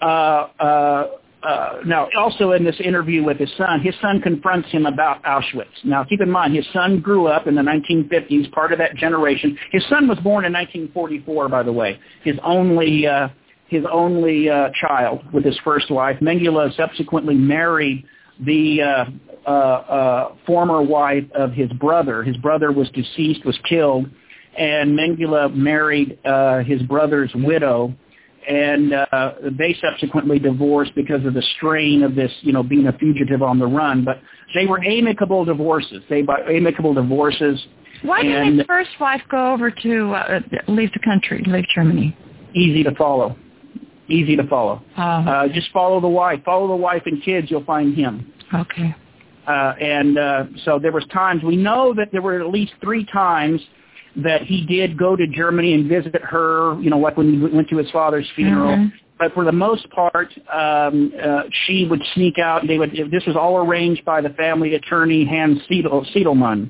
now also in this interview with his son confronts him about Auschwitz. Now keep in mind, his son grew up in the 1950s, part of that generation. His son was born in 1944, by the way, his only child with his first wife. Mengele subsequently married the former wife of his brother. His brother was deceased, was killed, and Mengele married his brother's widow, and they subsequently divorced because of the strain of this, you know, being a fugitive on the run. But they were amicable divorces. Why did his first wife go over to leave the country, leave Germany? Easy to follow. Just follow the wife and kids. You'll find him. Okay. So there was times, we know that there were at least 3 times that he did go to Germany and visit her, you know, like when he went to his father's funeral. Mm-hmm. But for the most part, she would sneak out. This was all arranged by the family attorney, Hans Siedelmeyer.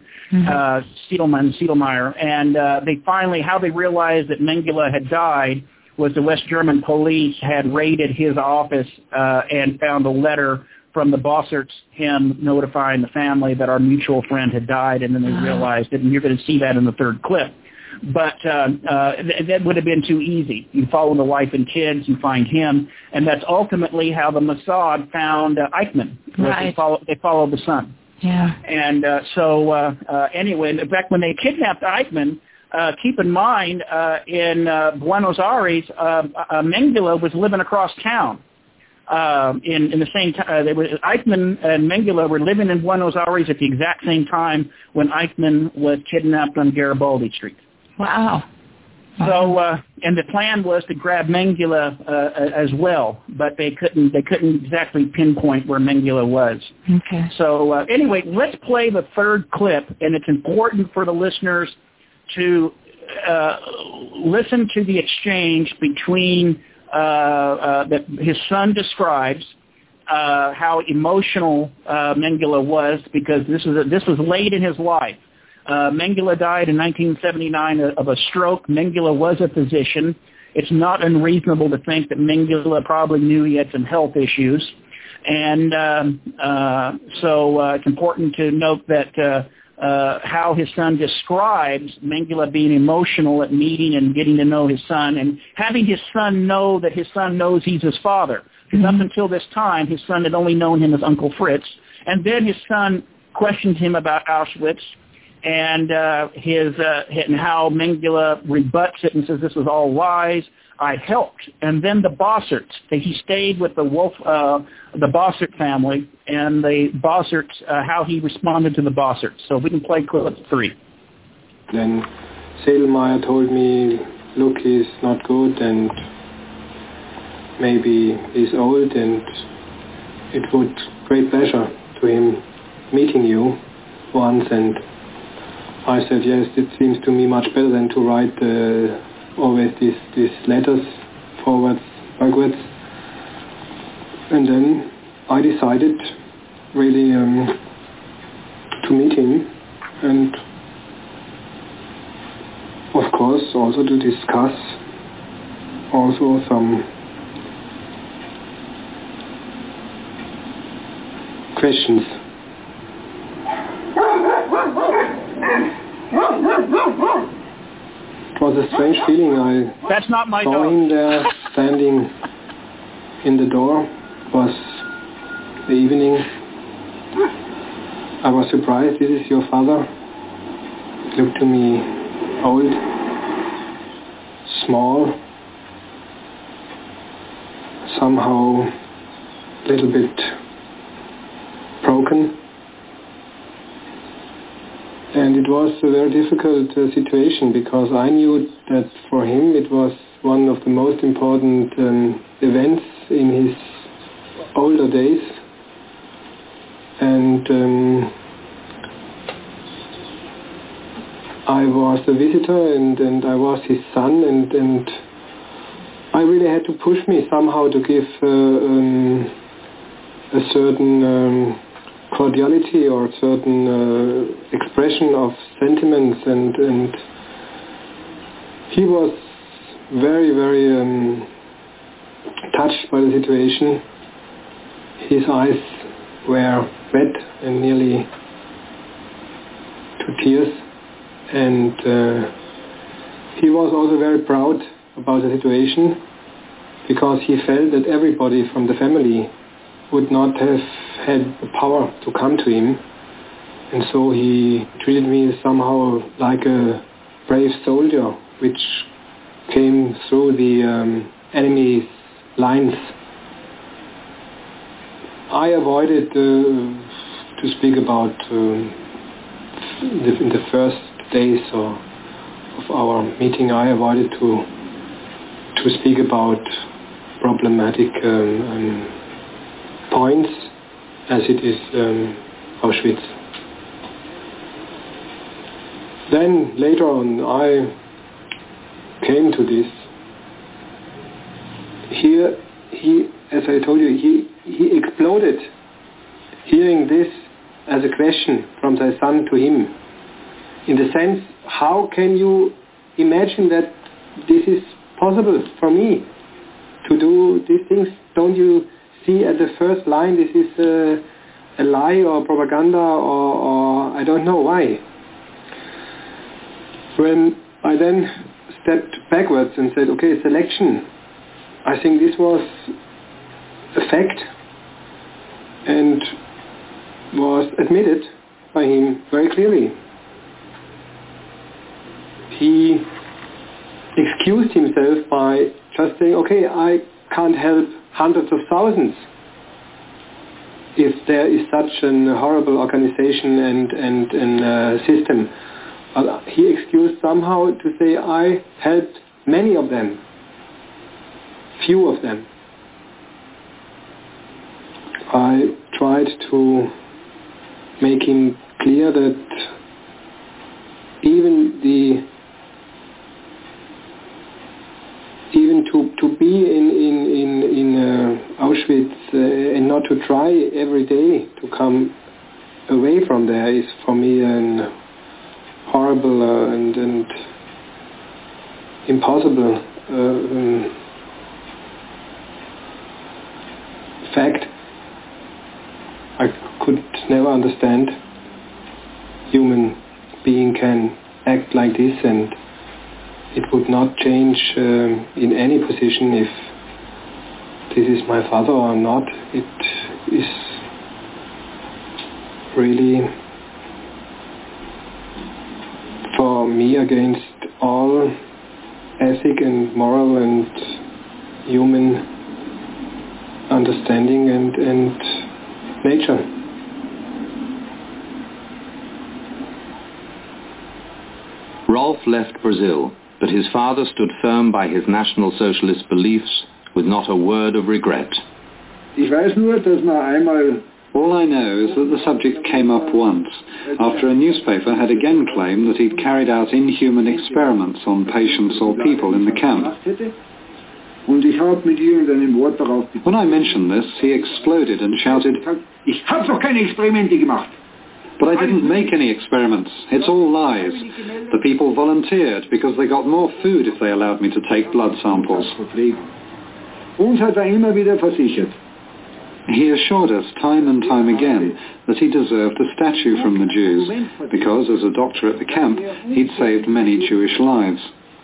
And how they realized that Mengele had died was the West German police had raided his office and found a letter from the Bosserts, him notifying the family that our mutual friend had died, and then they realized it, and you're going to see that in the 3rd clip. But that would have been too easy. You follow the wife and kids, you find him, and that's ultimately how the Mossad found Eichmann. Right. They followed the son. Yeah. And anyway, in fact, when they kidnapped Eichmann, keep in mind, in Buenos Aires, Mengele was living across town. In the same time, Eichmann and Mengele were living in Buenos Aires at the exact same time when Eichmann was kidnapped on Garibaldi Street. Wow. So, and the plan was to grab Mengele as well, but they couldn't exactly pinpoint where Mengele was. Okay. So anyway, let's play the 3rd clip, and it's important for the listeners to listen to the exchange between that his son describes how emotional Mengele was, because this was late in his life. Mengele died in 1979 of a stroke. Mengele was a physician. It's not unreasonable to think that Mengele probably knew he had some health issues. And so it's important to note that how his son describes Mengele being emotional at meeting and getting to know his son, and having his son know that his son knows he's his father. Because up until this time, his son had only known him as Uncle Fritz. And then his son questioned him about Auschwitz, and and how Mengele rebuts it and says this was all lies. I helped. And then the Bosserts, he stayed with the Bossert family, and the Bosserts, how he responded to the Bosserts. So we can play clip 3. Then Siedelmeyer told me, look, he's not good, and maybe he's old, and it would great pleasure to him meeting you once. And I said, yes, it seems to me much better than to write always these letters forwards, backwards. And then I decided really to meet him, and of course also to discuss also some questions. It was a strange feeling. That's not my saw dog. him there standing in the door. It was the evening. I was surprised. This is your father. He looked to me old, small, somehow a little bit broken. And it was a very difficult situation because I knew that for him it was one of the most important events in his older days. And I was a visitor and I was his son, and I really had to push me somehow to give a certain cordiality or a certain expression of sentiments, and he was very, very touched by the situation. His eyes were wet and nearly to tears, and he was also very proud about the situation because he felt that everybody from the family would not have had the power to come to him, and so he treated me somehow like a brave soldier which came through the enemy's lines. I avoided to speak about in the first days of our meeting. I avoided to speak about problematic points as it is Auschwitz. Then later on I came to this. Here he, as I told you, he exploded hearing this as a question from their son to him. In the sense, how can you imagine that this is possible for me to do these things? Don't you see at the first line this is a lie or propaganda or I don't know why. When I then stepped backwards and said, okay, selection, I think this was a fact and was admitted by him very clearly. He excused himself by just saying, okay, I can't help hundreds of thousands if there is such a horrible organization and system. He excused somehow to say, I helped many of them, few of them. I tried to make him clear that even to be in Auschwitz and not to try every day to come away from there is for me an horrible and impossible fact. I could never understand human being can act like this, and it would not change in any position if this is my father or not. It is really for me against all ethic and moral and human understanding and nature. Rolf left Brazil, but his father stood firm by his National Socialist beliefs with not a word of regret. All I know is that the subject came up once, after a newspaper had again claimed that he'd carried out inhuman experiments on patients or people in the camp. When I mentioned this, he exploded and shouted, "But I didn't make any experiments. It's all lies. The people volunteered because they got more food if they allowed me to take blood samples." He assured us time and time again that he deserved a statue from the Jews because, as a doctor at the camp, he'd saved many Jewish lives.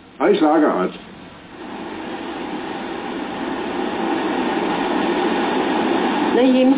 It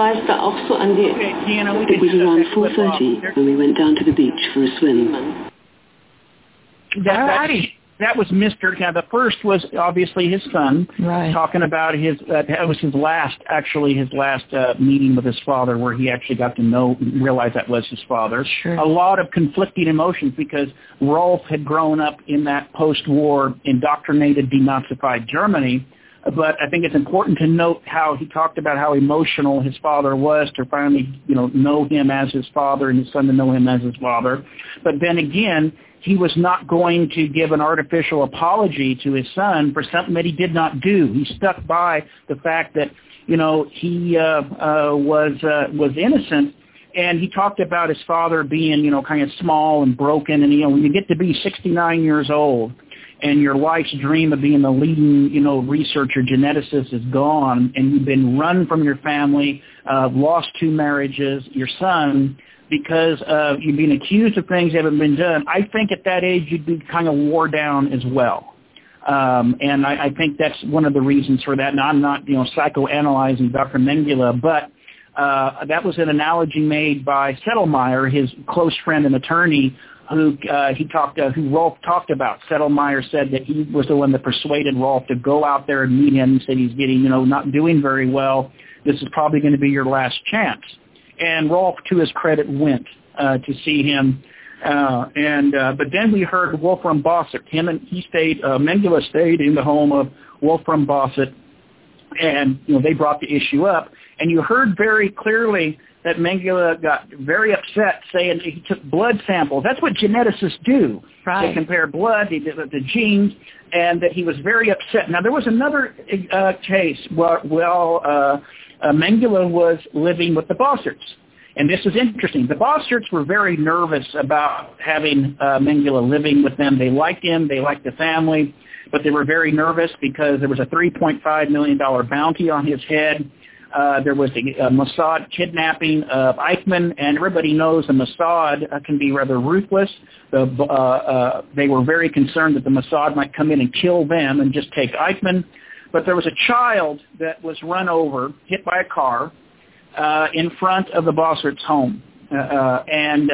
was around 4:30 when we went down to the beach for a swim. Alrighty. That was Mr. Now, the first was obviously his son, talking about his, that was his last meeting with his father, where he actually got to realize that was his father. Sure. A lot of conflicting emotions, because Rolf had grown up in that post-war indoctrinated, denazified Germany. But I think it's important to note how he talked about how emotional his father was to finally, know him as his father, and his son to know him as his father. But then again, he was not going to give an artificial apology to his son for something that he did not do. He stuck by the fact that, he was innocent. And he talked about his father being, kind of small and broken. And, when you get to be 69 years old and your life's dream of being the leading, researcher, geneticist is gone, and you've been run from your family, lost 2 marriages, your son, because you've been accused of things that haven't been done, I think at that age you'd be kind of wore down as well. And I think that's one of the reasons for that. Now, I'm not, psychoanalyzing Dr. Mengele, but that was an analogy made by Settlemyre, his close friend and attorney, who Rolf talked about. Settlemyre said that he was the one that persuaded Rolf to go out there and meet him. He said he's getting, not doing very well. This is probably going to be your last chance. And Rolf, to his credit, went to see him. But then we heard Wolfram Bossert. Mengele stayed in the home of Wolfram Bossert, and they brought the issue up. And you heard very clearly that Mengele got very upset, saying he took blood samples. That's what geneticists do. Right. They compare blood, the genes, and that he was very upset. Now, there was another case where Mengele was living with the Bosserts. And this is interesting. The Bosserts were very nervous about having Mengele living with them. They liked him. They liked the family. But they were very nervous because there was a $3.5 million bounty on his head. There was a Mossad kidnapping of Eichmann, and everybody knows the Mossad can be rather ruthless. They were very concerned that the Mossad might come in and kill them and just take Eichmann. But there was a child that was run over, hit by a car, in front of the Bosserts' home. And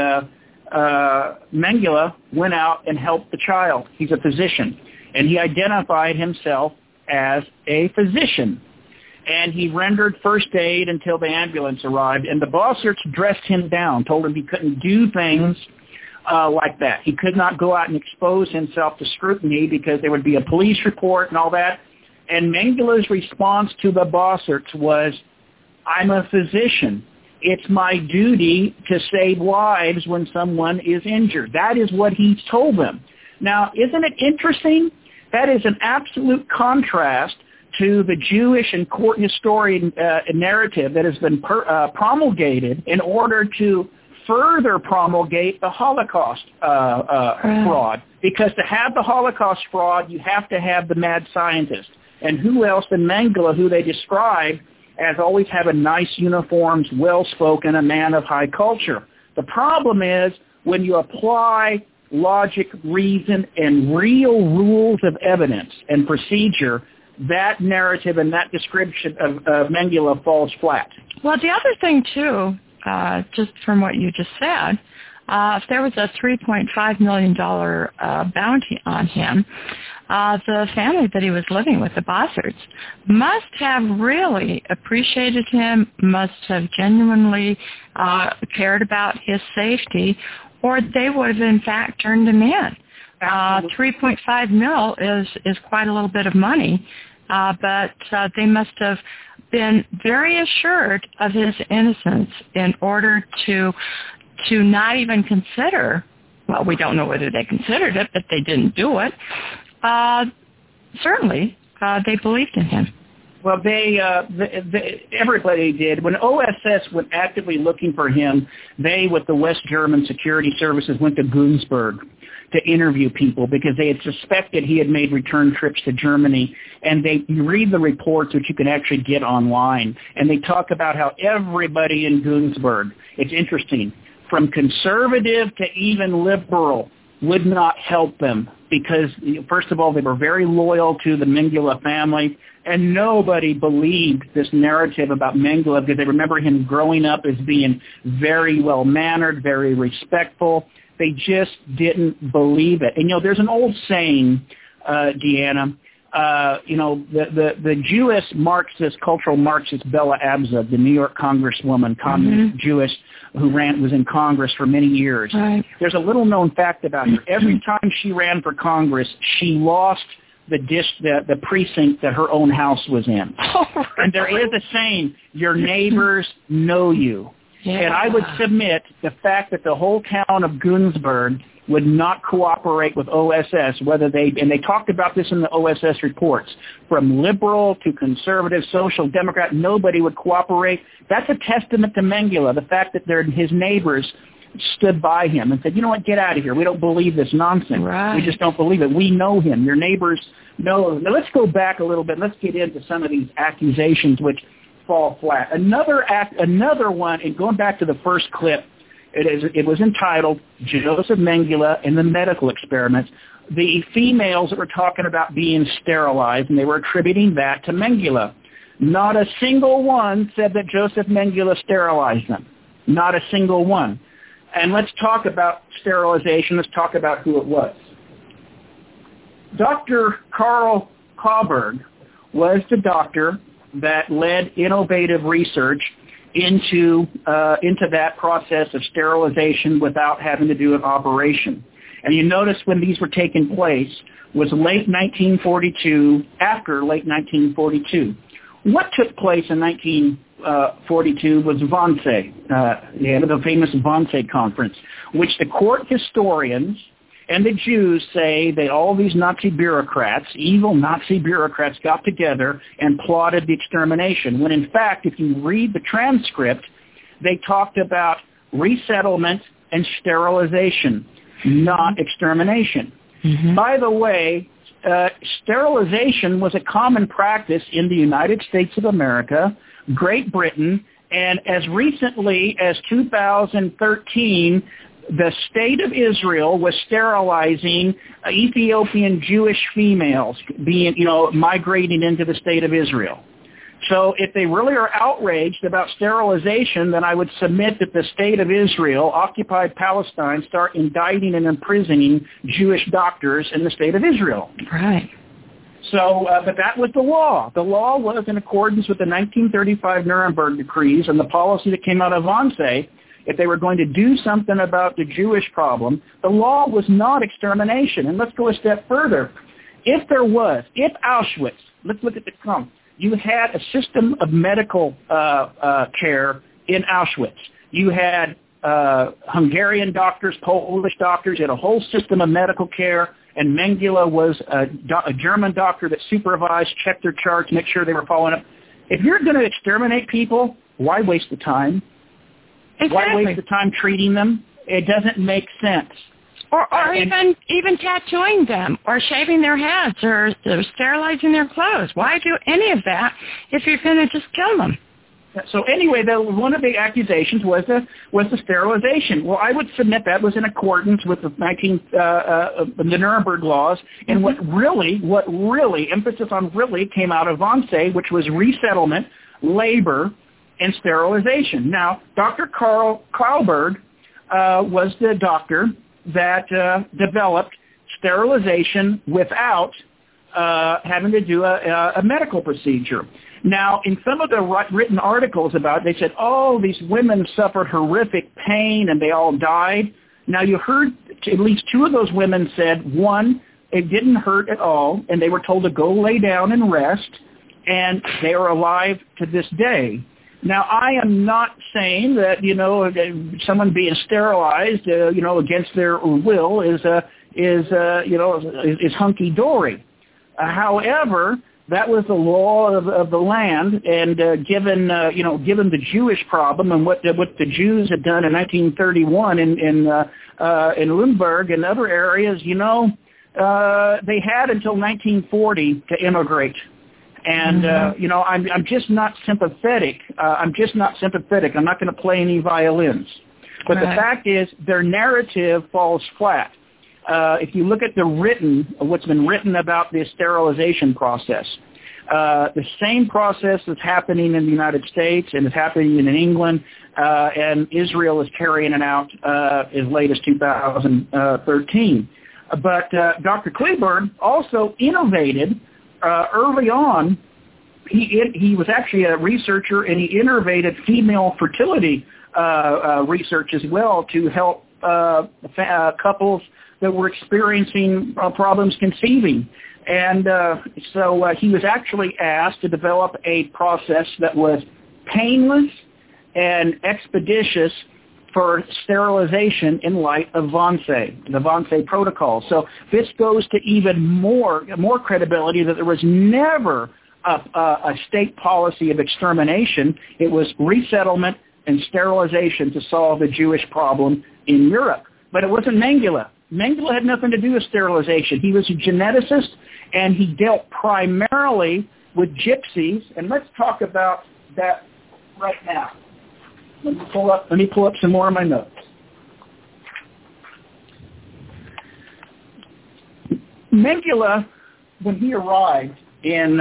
Mengele went out and helped the child. He's a physician. And he identified himself as a physician. And he rendered first aid until the ambulance arrived. And the Bosserts dressed him down, told him he couldn't do things like that. He could not go out and expose himself to scrutiny because there would be a police report and all that. And Mengele's response to the Bosserts was, I'm a physician. It's my duty to save lives when someone is injured. That is what he told them. Now, isn't it interesting? That is an absolute contrast to the Jewish and court historian narrative that has been promulgated in order to further promulgate the Holocaust fraud. Because to have the Holocaust fraud, you have to have the mad scientist. And who else than Mengele, who they describe as always having nice uniforms, well-spoken, a man of high culture. The problem is when you apply logic, reason, and real rules of evidence and procedure, that narrative and that description of Mengele falls flat. Well, the other thing, too, just from what you just said, if there was a $3.5 million bounty on him, the family that he was living with, the Bosserts, must have really appreciated him, must have genuinely cared about his safety, or they would have, in fact, turned him in. $3.5 million is quite a little bit of money, but they must have been very assured of his innocence in order to not even consider, well, we don't know whether they considered it, but they didn't do it. Certainly, they believed in him. Well, everybody did. When OSS went actively looking for him, they, with the West German security services, went to Günzburg to interview people because they had suspected he had made return trips to Germany. And you read the reports, which you can actually get online, and they talk about how everybody in Günzburg, it's interesting, from conservative to even liberal, would not help them because, first of all, they were very loyal to the Mengele family, and nobody believed this narrative about Mengele because they remember him growing up as being very well-mannered, very respectful, They just didn't believe it. And, there's an old saying, Deanna, the Jewish Marxist, cultural Marxist Bella Abzug, the New York Congresswoman, communist Jewish, who was in Congress for many years. Right. There's a little known fact about her. Every time she ran for Congress, she lost the precinct that her own house was in. Oh, really? And there is a saying, your neighbors know you. Yeah. And I would submit the fact that the whole town of Günzburg would not cooperate with OSS, and they talked about this in the OSS reports, from liberal to conservative, social, Democrat, nobody would cooperate. That's a testament to Mengele, the fact that his neighbors stood by him and said, you know what, get out of here. We don't believe this nonsense. Right. We just don't believe it. We know him. Your neighbors know. Now let's go back a little bit. Let's get into some of these accusations which fall flat. Another one, and going back to the first clip, it was entitled Joseph Mengele and the Medical Experiments. The females that were talking about being sterilized, and they were attributing that to Mengele. Not a single one said that Joseph Mengele sterilized them. Not a single one. And let's talk about sterilization. Let's talk about who it was. Dr. Karl Kauberg was the doctor that led innovative research into that process of sterilization without having to do an operation. And you notice when these were taking place was late 1942, after late 1942. What took place in 1942 was Wannsee, the famous Wannsee Conference, which the court historians and the Jews say that all these Nazi bureaucrats, evil Nazi bureaucrats, got together and plotted the extermination, when in fact, if you read the transcript, they talked about resettlement and sterilization, not extermination. Mm-hmm. By the way, sterilization was a common practice in the United States of America, Great Britain, and as recently as 2013, the state of Israel was sterilizing Ethiopian Jewish females migrating into the state of Israel. So if they really are outraged about sterilization, then I would submit that the state of Israel, occupied Palestine, start indicting and imprisoning Jewish doctors in the state of Israel. Right. So, but that was the law. The law was in accordance with the 1935 Nuremberg decrees and the policy that came out of Wannsee. If they were going to do something about the Jewish problem, the law was not extermination. And let's go a step further. If Auschwitz, let's look at the come. You had a system of medical care in Auschwitz. You had Hungarian doctors, Polish doctors. You had a whole system of medical care. And Mengele was a German doctor that supervised, checked their charts, make sure they were following up. If you're going to exterminate people, why waste the time? Exactly. Why waste the time treating them? It doesn't make sense. Or even tattooing them, or shaving their heads, or sterilizing their clothes. Why do any of that if you're going to just kill them? So anyway, one of the accusations was the sterilization. Well, I would submit that was in accordance with the Nuremberg laws, and what really emphasis on really came out of Wannsee, which was resettlement, labor, and sterilization. Now, Dr. Karl Kauberg was the doctor that developed sterilization without having to do a medical procedure. Now, in some of the written articles about it, they said, these women suffered horrific pain and they all died. Now, you heard at least two of those women said, one, it didn't hurt at all, and they were told to go lay down and rest, and they are alive to this day. Now, I am not saying that, someone being sterilized, against their will is hunky-dory. However, that was the law of the land, and given the Jewish problem and what the Jews had done in 1931 in Lemberg and other areas, they had until 1940 to immigrate. And, I'm just not sympathetic. I'm not going to play any violins. But the fact is, their narrative falls flat. If you look at what's been written about the sterilization process, The same process is happening in the United States and is happening in England, and Israel is carrying it out as late as 2013. But Dr. Kleberg also innovated early on. He was actually a researcher, and he innovated female fertility research as well to help couples that were experiencing problems conceiving. And so he was actually asked to develop a process that was painless and expeditious for sterilization in light of the Wannsee Protocol. So this goes to even more credibility that there was never a state policy of extermination. It was resettlement and sterilization to solve the Jewish problem in Europe. But it wasn't Mengele. Mengele had nothing to do with sterilization. He was a geneticist, and he dealt primarily with gypsies. And let's talk about that right now. Let me pull up some more of my notes. Mengele, when he arrived in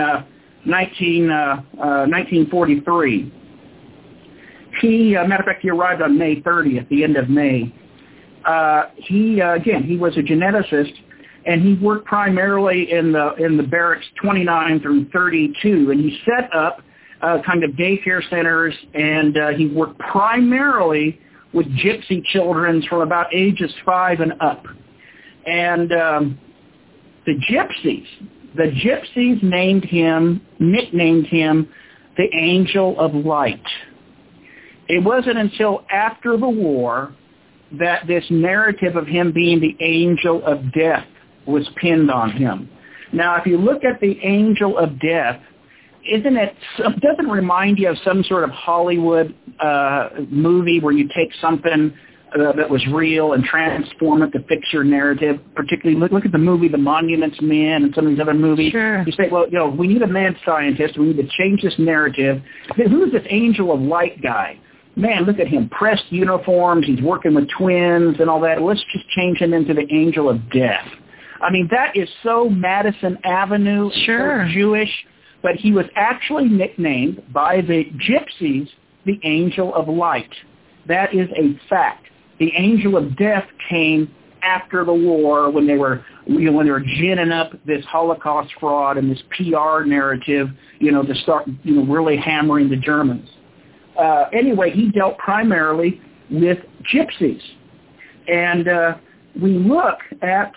1943, matter of fact, he arrived on May 30th, the end of May. He was a geneticist, and he worked primarily in the barracks 29 through 32, and he set up kind of daycare centers, and he worked primarily with gypsy children from about ages 5 and up. And the gypsies nicknamed him the Angel of Light. It wasn't until after the war that this narrative of him being the angel of death was pinned on him. Now, if you look at the angel of death, doesn't it remind you of some sort of Hollywood movie where you take something that was real and transform it to fix your narrative? Particularly, look at the movie The Monuments Men and some of these other movies. Sure. You say, well, we need a mad scientist. We need to change this narrative. Who is this angel of light guy? Man, look at him, pressed uniforms, he's working with twins and all that. Let's just change him into the angel of death. I mean, that is so Madison Avenue, sure, so Jewish, but he was actually nicknamed by the gypsies the Angel of Light. That is a fact. The Angel of Death came after the war when they were ginning up this Holocaust fraud and this PR narrative, to start, really hammering the Germans. Anyway, he dealt primarily with gypsies. And we look at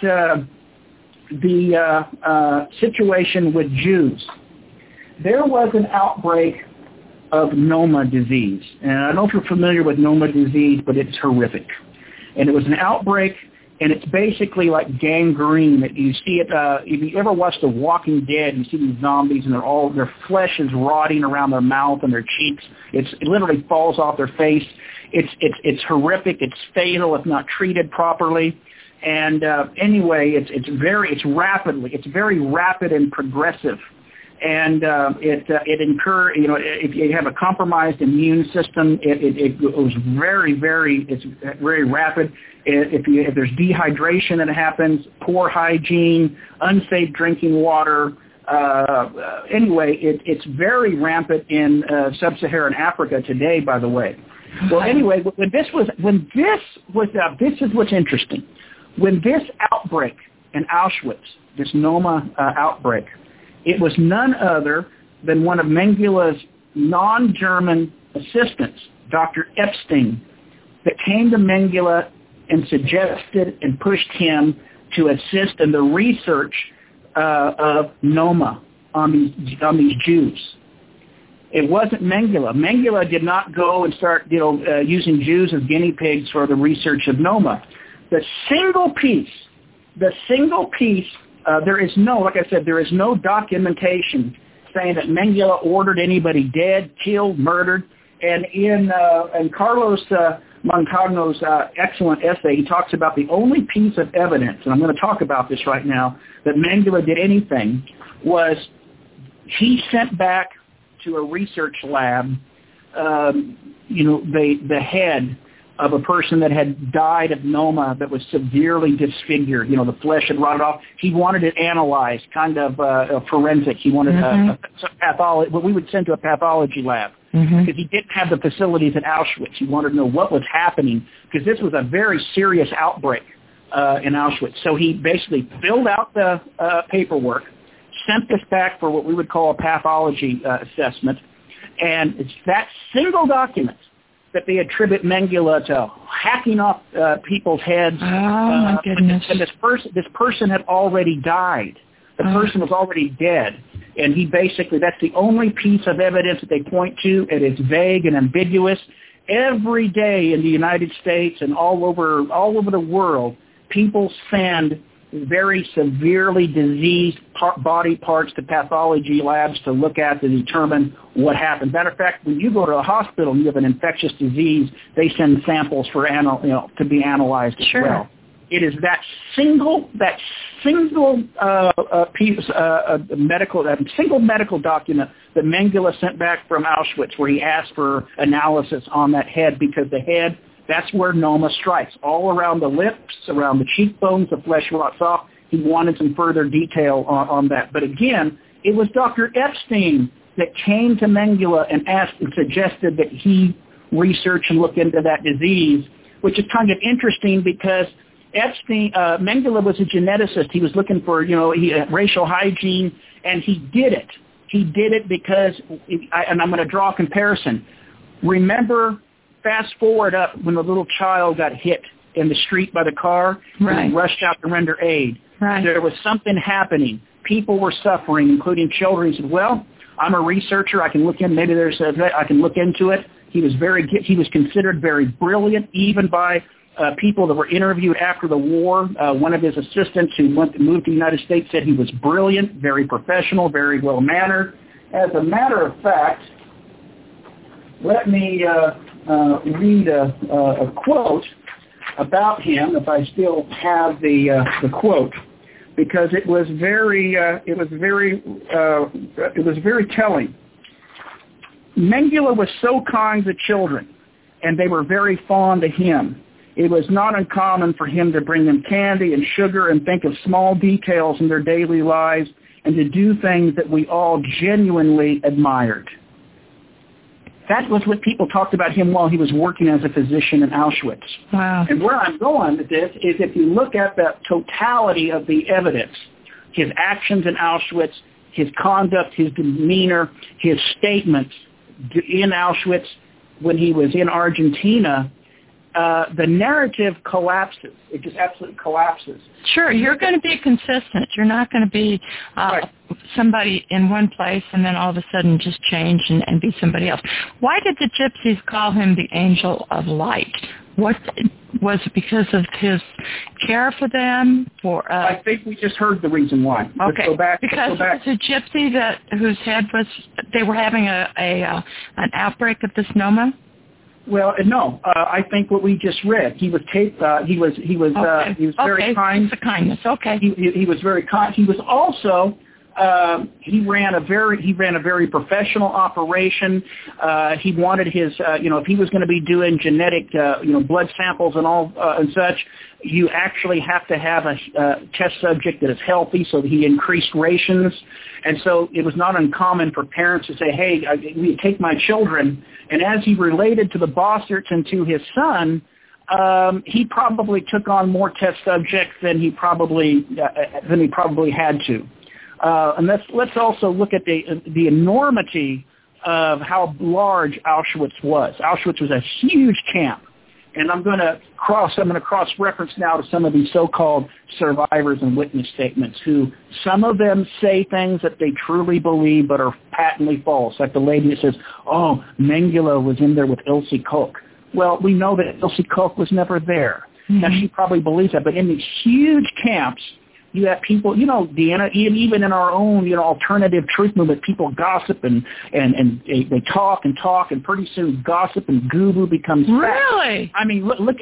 the situation with Jews. There was an outbreak of Noma disease. And I don't know if you're familiar with Noma disease, but it's horrific. And it was an outbreak, and it's basically like gangrene. You see it, if you ever watched The Walking Dead, you see these zombies, and their flesh is rotting around their mouth and their cheeks. It literally falls off their face. It's horrific. It's fatal if not treated properly. And anyway, it's very rapid and progressive. And it incurs, if you have a compromised immune system, it goes very rapid. If there's dehydration that happens, poor hygiene, unsafe drinking water. Anyway, it's very rampant in sub-Saharan Africa today, by the way. Well, anyway, this is what's interesting. When this outbreak in Auschwitz, this Noma outbreak, it was none other than one of Mengele's non-German assistants, Dr. Epstein, that came to Mengele and suggested and pushed him to assist in the research of Noma on these Jews. It wasn't Mengele. Mengele did not go and start using Jews as guinea pigs for the research of Noma. The single piece, there is no documentation saying that Mengele ordered anybody dead, killed, murdered. And in Carlos Montagno's excellent essay, he talks about the only piece of evidence, and I'm going to talk about this right now, that Mengele did anything, was he sent back to a research lab, the head of a person that had died of Noma that was severely disfigured. You know, the flesh had rotted off. He wanted it analyzed, kind of a forensic. He wanted a pathology, what we would send to a pathology lab, because he didn't have the facilities at Auschwitz. He wanted to know what was happening, because this was a very serious outbreak in Auschwitz. So he basically filled out the paperwork, sent this back for what we would call a pathology assessment, and it's that single document that they attribute Mengele to hacking off people's heads. Oh, my goodness. And this person had already died. The person was already dead. And he basically, that's the only piece of evidence that they point to, and it's vague and ambiguous. Every day in the United States and all over the world, people send very severely diseased body parts to pathology labs to look at to determine what happened. Matter of fact, when you go to a hospital and you have an infectious disease, they send samples for to be analyzed as well. It is that single medical document that Mengele sent back from Auschwitz, where he asked for analysis on that head, because the head, that's where Noma strikes. All around the lips, around the cheekbones, the flesh rots off. He wanted some further detail on that. But again, it was Dr. Epstein that came to Mengele and asked and suggested that he research and look into that disease, which is kind of interesting because Mengele was a geneticist. He was looking for, racial hygiene, and he did it. He did it because, and I'm going to draw a comparison. Remember, fast forward up when the little child got hit in the street by the car, and he rushed out to render aid. There was something happening. People were suffering, including children. He said, well, I'm a researcher. I can look in. Maybe I can look into it. He was considered very brilliant, even by people that were interviewed after the war. One of his assistants who moved to the United States said he was brilliant, very professional, very well-mannered. As a matter of fact, let me read a quote about him, if I still have the quote, because it was very telling. Mengele was so kind to children, and they were very fond of him. It was not uncommon for him to bring them candy and sugar and think of small details in their daily lives and to do things that we all genuinely admired. That was what people talked about him while he was working as a physician in Auschwitz. Wow. And where I'm going with this is if you look at the totality of the evidence, his actions in Auschwitz, his conduct, his demeanor, his statements in Auschwitz, when he was in Argentina, the narrative collapses. It just absolutely collapses. Sure, you're going to be consistent. You're not going to be somebody in one place and then all of a sudden just change and be somebody else. Why did the Gypsies call him the Angel of Light? What was it, because of his care for them? I think we just heard the reason why. Okay, because it's a gypsy whose head was. They were having an outbreak of this Noma. Well, no. I think what we just read. He was He was very kind. It's a kindness. Okay. He was very kind. He was also. He ran a very professional operation. He wanted his, if he was going to be doing genetic, blood samples and all and such, you actually have to have a test subject that is healthy. So he increased rations, and so it was not uncommon for parents to say, "Hey, we take my children." And as he related to the Bosserts and to his son, he probably took on more test subjects than he probably had to. And let's also look at the enormity of how large Auschwitz was. Auschwitz was a huge camp, and I'm going to cross-reference now to some of these so-called survivors and witness statements, who some of them say things that they truly believe but are patently false. Like the lady that says, "Oh, Mengele was in there with Ilse Koch." Well, we know that Ilse Koch was never there. Mm-hmm. Now she probably believes that, but in these huge camps. You have people, Deanna, even in our own, alternative truth movement, people gossip and they talk, and pretty soon gossip and goo becomes fact. Really? I mean, look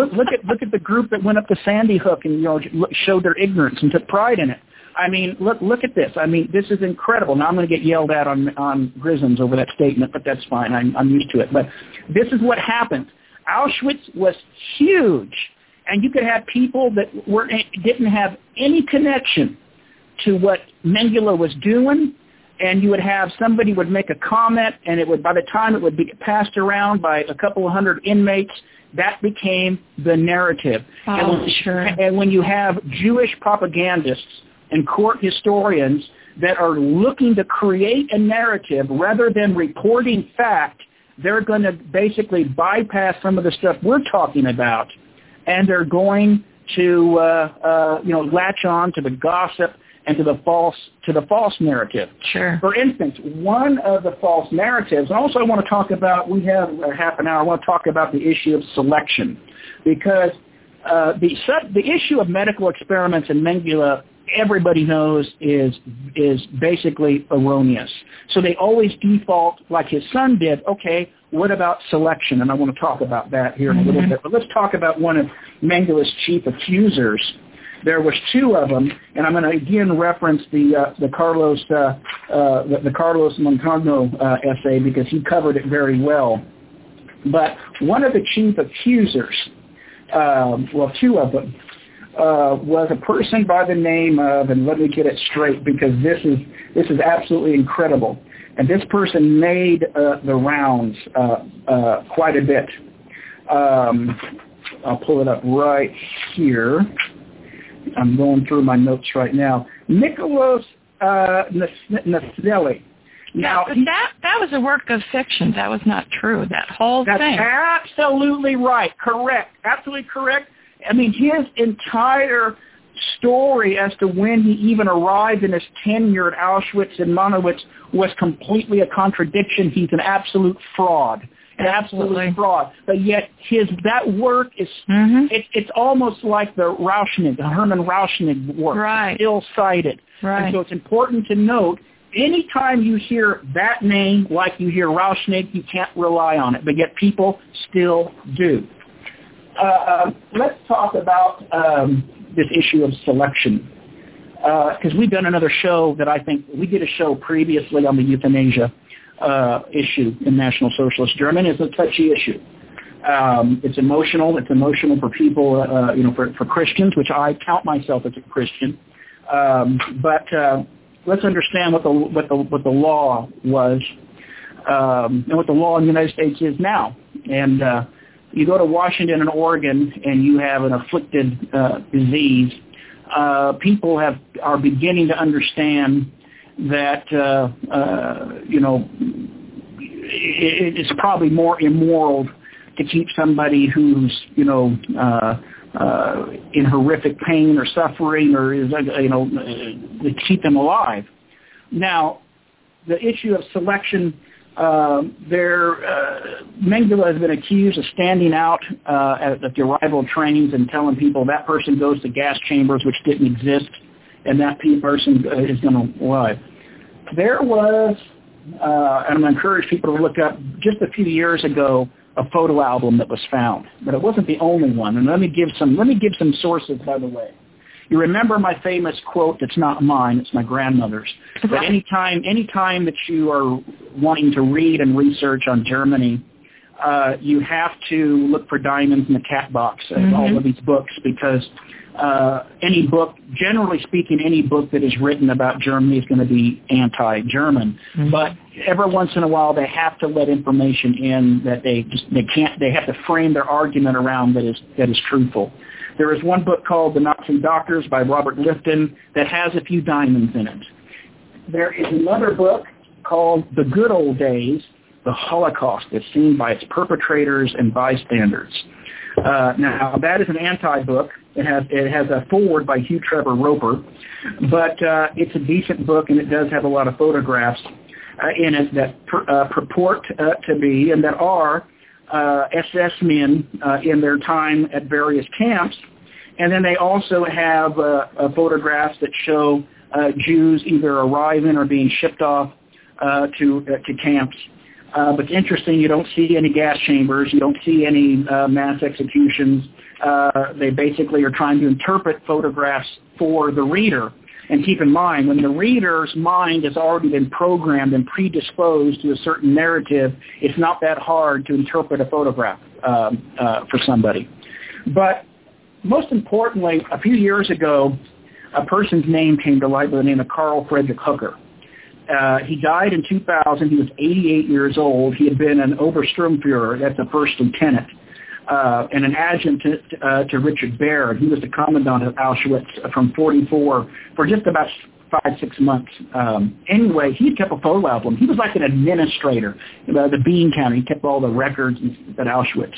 at the group that went up to Sandy Hook and showed their ignorance and took pride in it. I mean, look at this. I mean, this is incredible. Now I'm going to get yelled at on Grisms over that statement, but that's fine. I'm used to it. But this is what happened. Auschwitz was huge, and you could have people that didn't have any connection to what Mengele was doing, and you would have somebody would make a comment, and it would, by the time it would be passed around by a couple of hundred inmates, that became the narrative. And when you have Jewish propagandists and court historians that are looking to create a narrative rather than reporting fact, they're going to basically bypass some of the stuff we're talking about, and they're going to latch on to the gossip and to the false narrative. Sure. For instance, one of the false narratives, and also I want to talk about, we have half an hour, I want to talk about the issue of selection, because the issue of medical experiments in Mengele, everybody knows is basically erroneous. So they always default, like his son did, okay, what about selection? And I want to talk about that here in a little bit. But let's talk about one of Mengele's chief accusers. There was two of them, and I'm going to again reference the Carlos Montalvo essay because he covered it very well. But one of the chief accusers, two of them, was a person by the name of, and let me get it straight because this is absolutely incredible. And this person made the rounds quite a bit. I'll pull it up right here. I'm going through my notes right now. Nicholas Naselli. Now, that was a work of fiction. That was not true. That whole thing. That's absolutely right. Correct. Absolutely correct. I mean, his entire story as to when he even arrived in his tenure at Auschwitz and Monowitz was completely a contradiction. He's an absolute fraud. An absolute fraud. But yet that work is it's almost like the Herman Rauschnig work. Right. Still cited. Right. And so it's important to note, anytime you hear that name, like you hear Rauschnig, you can't rely on it. But yet people still do. Let's talk about this issue of selection. Because we've done another show that I think, we did a show previously on the euthanasia issue in National Socialist Germany. It's a touchy issue. It's emotional. It's emotional for people, for Christians, which I count myself as a Christian. But let's understand what the law was and what the law in the United States is now. And you go to Washington and Oregon, and you have an afflicted disease. People are beginning to understand that it's probably more immoral to keep somebody who's in horrific pain or suffering, or to keep them alive. Now, the issue of selection, Mengele has been accused of standing out at the arrival trains and telling people that person goes to gas chambers which didn't exist, and that person is going to live. There was, and I'm going to encourage people to look up, just a few years ago, a photo album that was found, but it wasn't the only one. And let me give some sources, by the way. You remember my famous quote that's not mine, it's my grandmother's. But anytime that you are wanting to read and research on Germany, you have to look for diamonds in the cat box of all of these books, because any book, generally speaking, any book that is written about Germany is going to be anti-German. But every once in a while, they have to let information in that they have to frame their argument around that is truthful. There is one book called The Nazi Doctors by Robert Lifton that has a few diamonds in it. There is another book called The Good Old Days, The Holocaust, as seen by its perpetrators and bystanders. Now, that is an anti-book. It has a foreword by Hugh Trevor Roper, but it's a decent book, and it does have a lot of photographs in it that purport to be and that are SS men in their time at various camps. And then they also have photographs that show Jews either arriving or being shipped off to camps. But it's interesting, you don't see any gas chambers, you don't see any mass executions. They basically are trying to interpret photographs for the reader. And keep in mind, when the reader's mind has already been programmed and predisposed to a certain narrative, it's not that hard to interpret a photograph for somebody. But most importantly, a few years ago, a person's name came to light by the name of Carl Friedrich Hooker. He died in 2000. He was 88 years old. He had been an Obersturmführer, that's a first lieutenant, and an adjutant to Richard Baird. He was the commandant of Auschwitz from 1944 for just about 5-6 months. Anyway, he kept a photo album. He was like an administrator, the bean counter. He kept all the records at Auschwitz.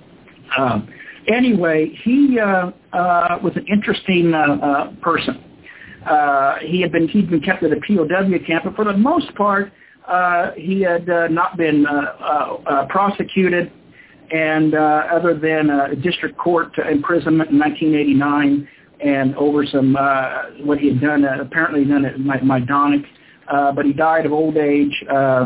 Anyway, he was an interesting person. He'd been kept at a POW camp, but for the most part, he had not been prosecuted, and other than a district court imprisonment in 1989, and over some what he had done, apparently done at Majdanek, but he died of old age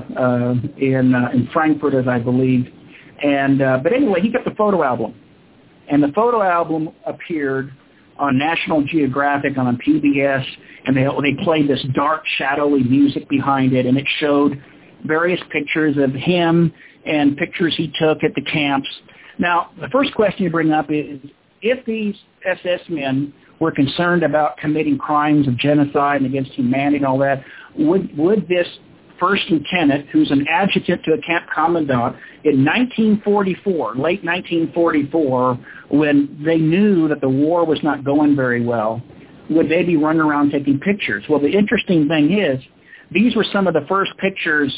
in Frankfurt, as I believe. And but anyway, he kept a photo album, and the photo album appeared on National Geographic, on PBS, and they played this dark, shadowy music behind it, and it showed various pictures of him and pictures he took at the camps. Now, the first question you bring up is, if these SS men were concerned about committing crimes of genocide and against humanity and all that, would this first lieutenant, who's an adjutant to a camp commandant, in 1944, late 1944, when they knew that the war was not going very well, would they be running around taking pictures? Well, the interesting thing is, these were some of the first pictures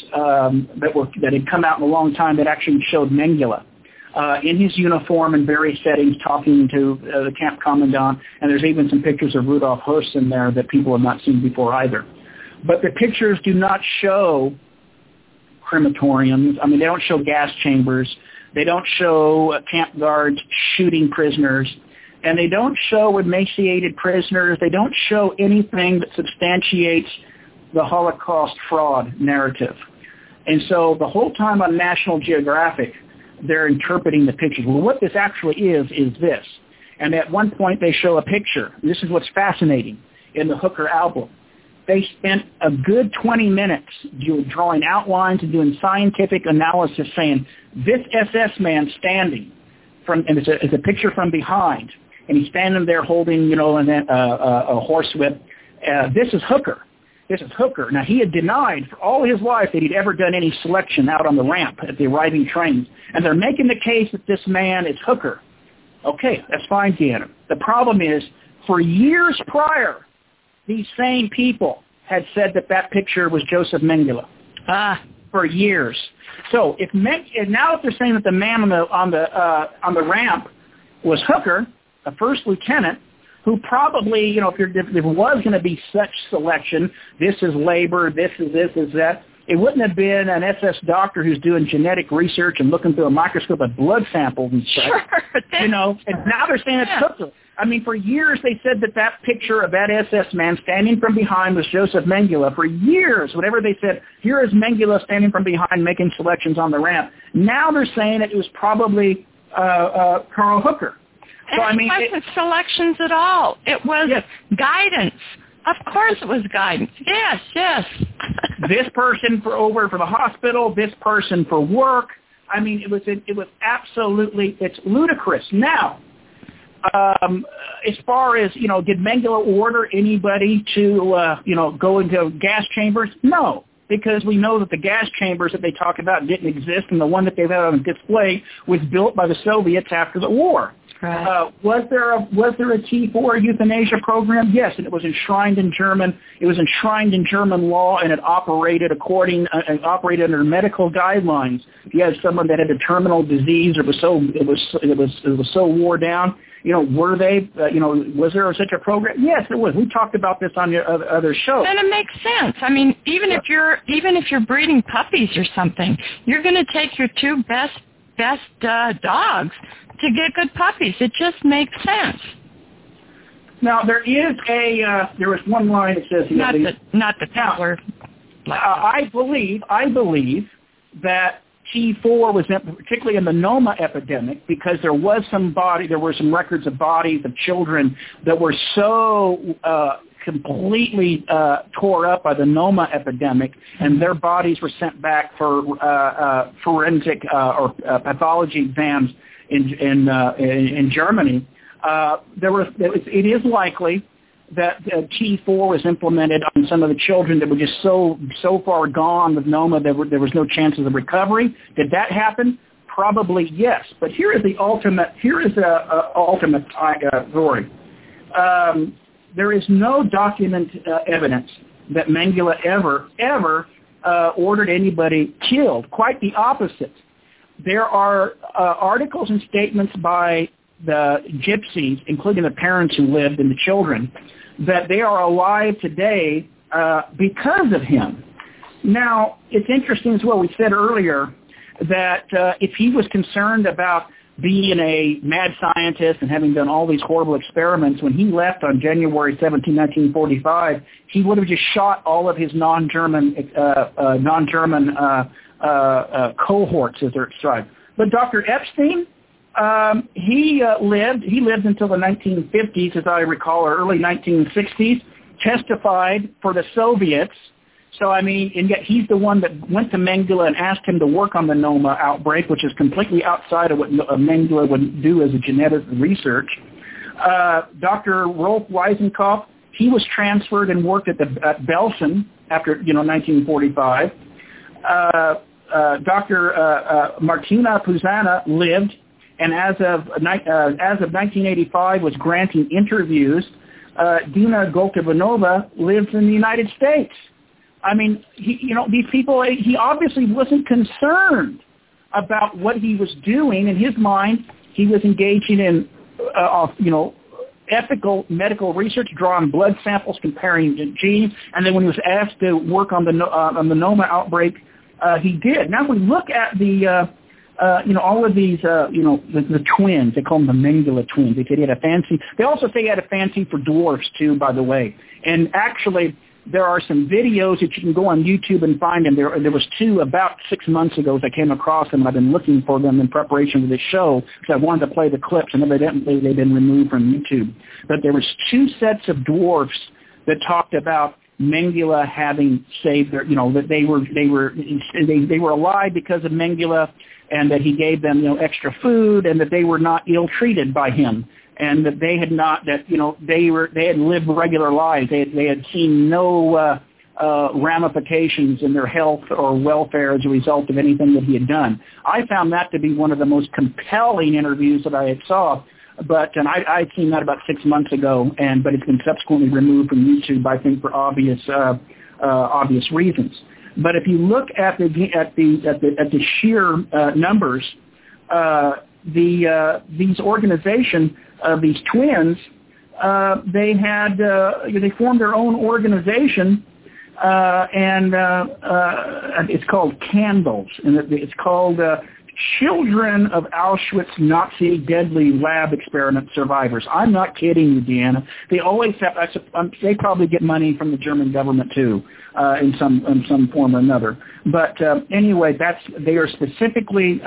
that had come out in a long time that actually showed Mengele in his uniform in various settings talking to the camp commandant, and there's even some pictures of Rudolf Höss in there that people have not seen before either. But the pictures do not show crematoriums. I mean, they don't show gas chambers. They don't show camp guards shooting prisoners. And they don't show emaciated prisoners. They don't show anything that substantiates the Holocaust fraud narrative. And so the whole time on National Geographic, they're interpreting the pictures. Well, what this actually is this. And at one point they show a picture. This is what's fascinating in the Hooker album. They spent a good 20 minutes drawing outlines and doing scientific analysis, saying this SS man standing from, and it's a picture from behind, and he's standing there holding, a horsewhip. This is Hooker. This is Hooker. Now, he had denied for all his life that he'd ever done any selection out on the ramp at the arriving trains, and they're making the case that this man is Hooker. Okay, that's fine, Deanna. The problem is, for years prior, these same people had said that picture was Joseph Mengele. For years. So now if they're saying that the man on the ramp was Hooker, a first lieutenant, who probably, if there was going to be such selection, this is labor, this is that, it wouldn't have been an SS doctor who's doing genetic research and looking through a microscope at blood samples and stuff. Sure, and now they're saying it's Hooker. I mean, for years they said that picture of that SS man standing from behind was Joseph Mengele. For years, whenever they said, here is Mengele standing from behind making selections on the ramp, now they're saying that it was probably Carl Hooker. So, and it wasn't selections at all. It was guidance. Of course it was guidance. Yes. This person for the hospital, this person for work. I mean, it was absolutely, it's ludicrous. Now, as far as, did Mengele order anybody to, go into gas chambers? No, because we know that the gas chambers that they talk about didn't exist, and the one that they've had on display was built by the Soviets after the war. Right. Was there a T4 euthanasia program? Yes, and it was enshrined in German. It was enshrined in German law, and it operated under medical guidelines. If you had someone that had a terminal disease, it was so wore down. Were they? Was there such a program? Yes, there was. We talked about this on your other shows. And it makes sense. I mean, even if you're breeding puppies or something, you're going to take your two best dogs to get good puppies. It just makes sense. Now there is there was one line that says not the power. I believe that T4 was particularly in the Noma epidemic, because there were some records of bodies of children that were so completely tore up by the Noma epidemic, and their bodies were sent back for forensic or pathology exams in Germany. It is likely that T4 was implemented on some of the children that were just so far gone with Noma there was no chances of recovery. Did that happen? Probably yes. But here is the ultimate story. There is no documented evidence that Mengele ever ordered anybody killed. Quite the opposite. There are articles and statements by the gypsies, including the parents who lived and the children, that they are alive today because of him. Now, it's interesting as well, we said earlier that if he was concerned about being a mad scientist and having done all these horrible experiments, when he left on January 17, 1945, he would have just shot all of his non-German cohorts, as they're described. But Dr. Epstein, he lived until the 1950s, as I recall, or early 1960s, testified for the Soviets. So, I mean, and yet he's the one that went to Mengele and asked him to work on the Noma outbreak, which is completely outside of what Mengele would do as a genetic research. Dr. Rolf Weisenkopf, he was transferred and worked at Belsen after, 1945. Dr. Martina Puzana lived, and as of 1985 was granting interviews. Dina Golkivanova lives in the United States. I mean, these people, he obviously wasn't concerned about what he was doing. In his mind, he was engaging in, ethical medical research, drawing blood samples, comparing genes, and then when he was asked to work on the Noma outbreak, he did. Now, if we look at the, all of these, the twins, they call them the Mengele twins. They also say he had a fancy for dwarfs, too, by the way. And actually, there are some videos that you can go on YouTube and find them. There was two about 6 months ago as I came across them. I've been looking for them in preparation for this show because I wanted to play the clips, and evidently they've been removed from YouTube. But there was two sets of dwarfs that talked about Mengele having saved their, that they were alive because of Mengele, and that he gave them, extra food, and that they were not ill-treated by him, and that they had not, they had lived regular lives. They had seen no ramifications in their health or welfare as a result of anything that he had done. I found that to be one of the most compelling interviews that I had saw, and I'd seen that about 6 months ago, but it's been subsequently removed from YouTube, I think, for obvious reasons. But if you look at the sheer numbers, these organizations, these twins, they formed their own organization, and it's called Candles, and it's called Children of Auschwitz Nazi Deadly Lab Experiment Survivors. I'm not kidding you, Deanna. They always have. They probably get money from the German government too, in some form or another. But anyway, they are specifically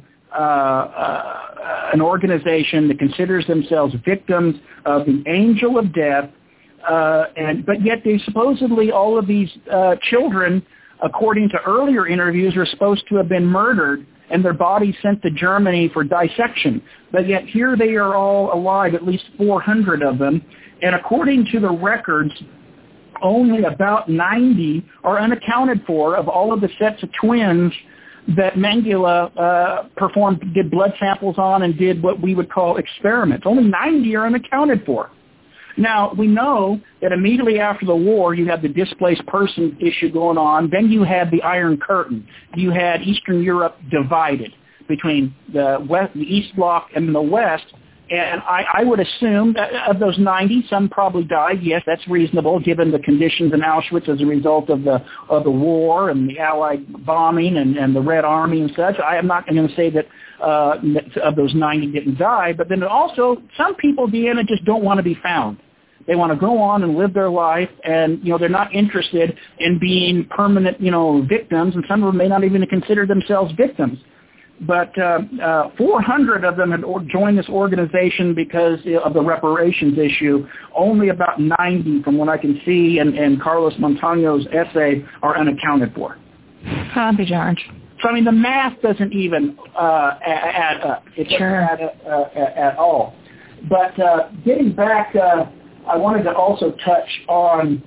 an organization that considers themselves victims of the angel of death, but yet they supposedly, all of these children, according to earlier interviews, are supposed to have been murdered and their bodies sent to Germany for dissection. But yet here they are all alive, at least 400 of them, and according to the records, only about 90 are unaccounted for of all of the sets of twins that Mengele did blood samples on and did what we would call experiments. Only 90 are unaccounted for. Now, we know that immediately after the war, you had the displaced person issue going on. Then you had the Iron Curtain. You had Eastern Europe divided between the East Bloc and the West. And I would assume that of those 90, some probably died. Yes, that's reasonable given the conditions in Auschwitz as a result of the war and the Allied bombing and the Red Army and such. I am not going to say that of those 90 didn't die, but then also some people, Deanna, just don't want to be found. They want to go on and live their life, and they're not interested in being permanent, victims, and some of them may not even consider themselves victims. but 400 of them had joined this organization because of the reparations issue. Only about 90, from what I can see, and Carlos Montaño's essay, are unaccounted for. I'll be darned. So, I mean, the math doesn't even add up. It doesn't add up at all. But getting back, I wanted to also touch on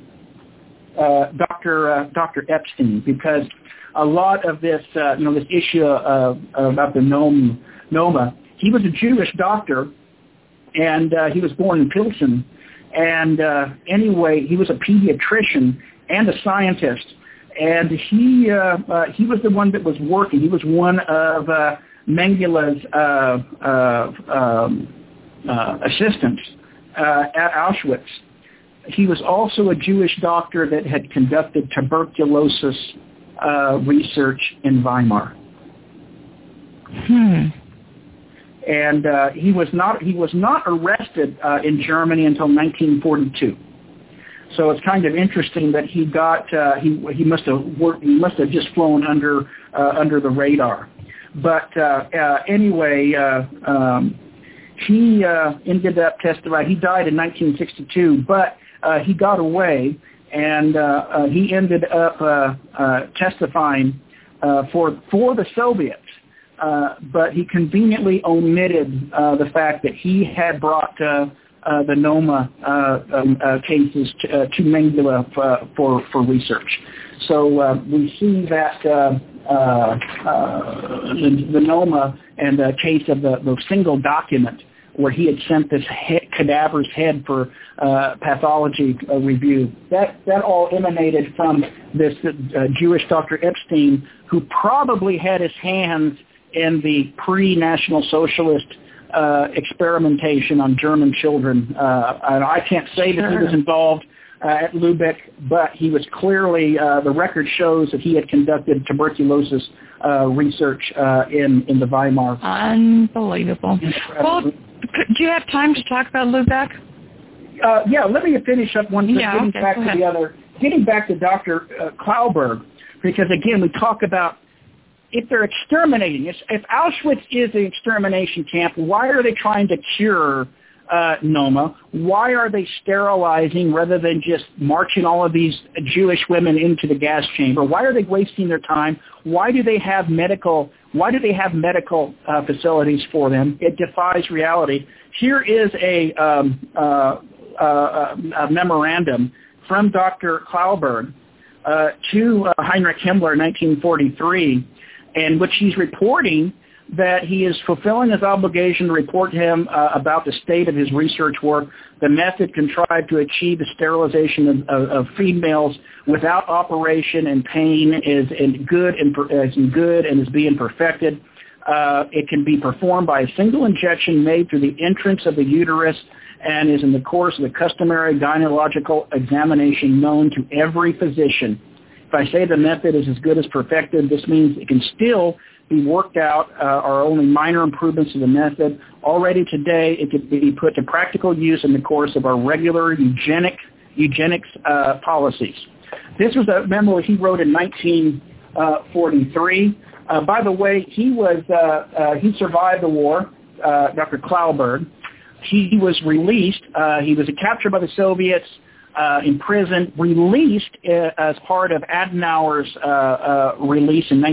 Dr. Epstein, because a lot of this, this issue about the Noma, he was a Jewish doctor, and he was born in Pilsen. And anyway, he was a pediatrician and a scientist. And he was the one that was working. He was one of Mengele's assistants at Auschwitz. He was also a Jewish doctor that had conducted tuberculosis research in Weimar. And he was not arrested in Germany until 1942. So it's kind of interesting that he got he must have just flown under the radar. But anyway, he ended up testifying. He died in 1962, but he got away, and he ended up testifying for the Soviets. But he conveniently omitted the fact that he had brought the Noma cases to Mengele for research. So we see that the Noma and the case of the single document where he had sent this cadaver's head for pathology review, that all emanated from this Jewish Dr. Epstein, who probably had his hands in the pre-National Socialist experimentation on German children. And I can't say that he was involved at Lubeck, but he was clearly, the record shows that he had conducted tuberculosis research in the Weimar. Unbelievable. Well, do you have time to talk about Lubeck? Yeah, let me finish up one thing, getting back to Dr. Klauberg, because again, we talk about if they're exterminating, if Auschwitz is an extermination camp, why are they trying to cure Noma? Why are they sterilizing rather than just marching all of these Jewish women into the gas chamber? Why are they wasting their time? Why do they have medical facilities for them? It defies reality. Here is a memorandum from Dr. Klauberg to Heinrich Himmler in 1943, in which he's reporting that he is fulfilling his obligation to report to him about the state of his research work, the method contrived to achieve the sterilization of females without operation and pain is good and is being perfected. It can be performed by a single injection made through the entrance of the uterus and is in the course of the customary gynecological examination known to every physician. If I say the method is as good as perfected, this means it can still be worked out, are only minor improvements to the method. Already today, it could be put to practical use in the course of our regular eugenics policies. This was a memo he wrote in 1943. By the way, he survived the war, Dr. Klauberg. He was released. He was captured by the Soviets, imprisoned, released as part of Adenauer's release in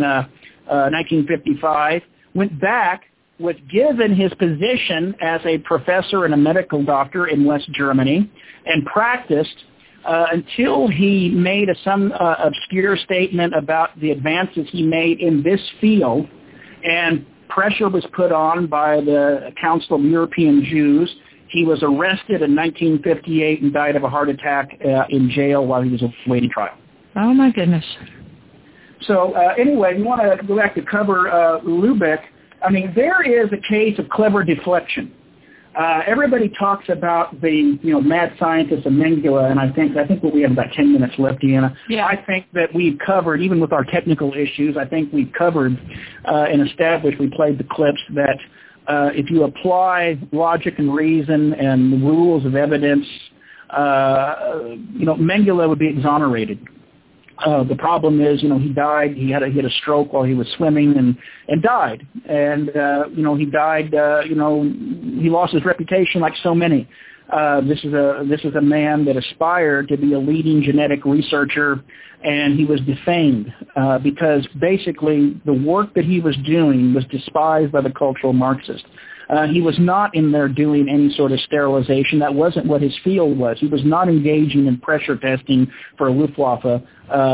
1955, went back, was given his position as a professor and a medical doctor in West Germany, and practiced until he made some obscure statement about the advances he made in this field, and pressure was put on by the Council of European Jews. He was arrested in 1958 and died of a heart attack in jail while he was awaiting trial. Oh, my goodness. So anyway, you want to go back to cover Lubeck. I mean, there is a case of clever deflection. Everybody talks about the mad scientist of Mengele, and I think we have about 10 minutes left, Deanna. Yeah. I think that we've covered, even with our technical issues, I think we've covered and established, we played the clips, that if you apply logic and reason and the rules of evidence, Mengele would be exonerated. The problem is, he died. He had a stroke while he was swimming and died. And, he died, he lost his reputation like so many. This is a man that aspired to be a leading genetic researcher, and he was defamed because basically the work that he was doing was despised by the cultural Marxists. He was not in there doing any sort of sterilization. That wasn't what his field was. He was not engaging in pressure testing for a Luftwaffe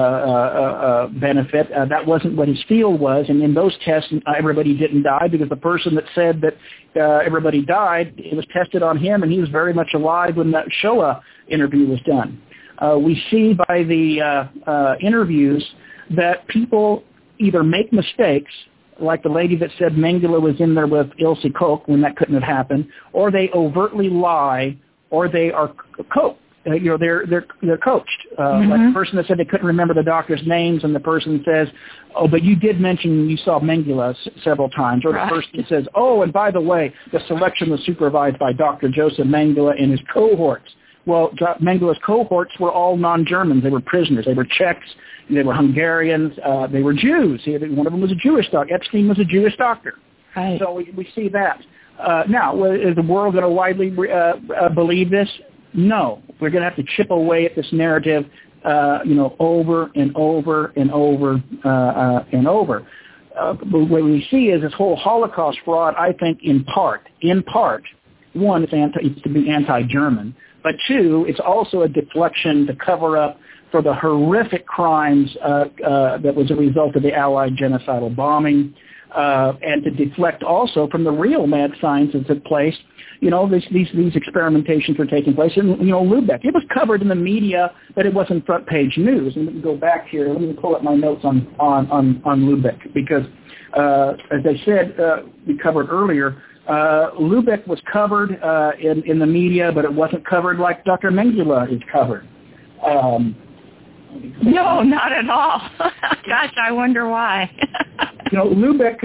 benefit. That wasn't what his field was. And in those tests, everybody didn't die because the person that said that everybody died, it was tested on him, and he was very much alive when that Shoah interview was done. We see by the interviews that people either make mistakes, like the lady that said Mengele was in there with Ilse Koch when that couldn't have happened, or they overtly lie, or they are coached. They're coached. Like the person that said they couldn't remember the doctors' names, and the person says, "Oh, but you did mention you saw Mengele several times," or the person says, "Oh, and by the way, the selection was supervised by Dr. Joseph Mengele and his cohorts." Well, Mengele's cohorts were all non-Germans. They were prisoners. They were Czechs. They were Hungarians. They were Jews. One of them was a Jewish doctor. Epstein was a Jewish doctor. Right. So we see that. Now, is the world going to widely believe this? No. We're going to have to chip away at this narrative, over and over and over and over. But what we see is this whole Holocaust fraud, I think, in part, one, it's to be anti-German. But two, it's also a deflection to cover up for the horrific crimes that was a result of the Allied genocidal bombing, and to deflect also from the real mad science that took place. These experimentations were taking place in, Lubeck. It was covered in the media, but it wasn't front page news. And let me go back here. Let me pull up my notes on Lubeck because, as I said, we covered earlier, Lubeck was covered in the media, but it wasn't covered like Dr. Mengele is covered. No, not at all. Gosh, I wonder why. Lubeck,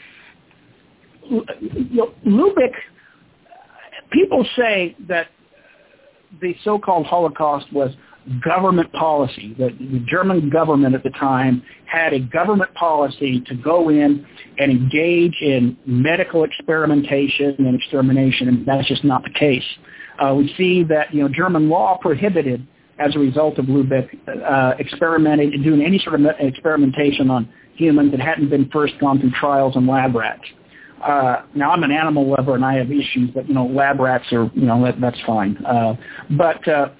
people say that the so-called Holocaust was government policy, that the German government at the time had a government policy to go in and engage in medical experimentation and extermination, and that's just not the case. We see that, German law prohibited, as a result of Lubeck, experimenting and doing any sort of experimentation on humans that hadn't been first gone through trials on lab rats. Now, I'm an animal lover and I have issues, but, lab rats are, that's fine. But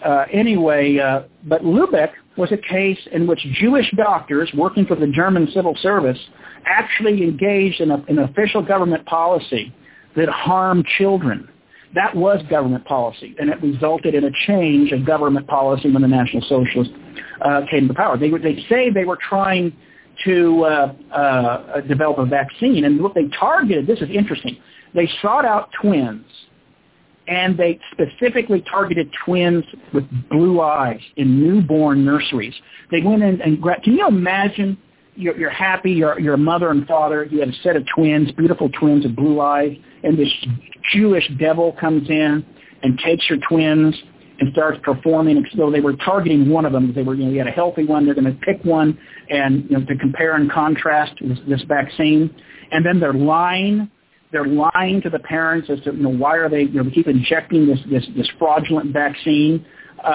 Lubeck was a case in which Jewish doctors working for the German civil service actually engaged in an official government policy that harmed children. That was government policy, and it resulted in a change of government policy when the National Socialists came to power. They say they were trying to develop a vaccine, and what they targeted, this is interesting, they sought out twins, and they specifically targeted twins with blue eyes in newborn nurseries. They went in and grabbed, can you imagine, you're happy, you're a mother and father, you have a set of twins, beautiful twins with blue eyes, and this Jewish devil comes in and takes your twins and starts performing. So they were targeting one of them. They were, you had a healthy one. They're going to pick one and to compare and contrast this vaccine. And then they're lying to the parents as to why are they keep injecting this fraudulent vaccine.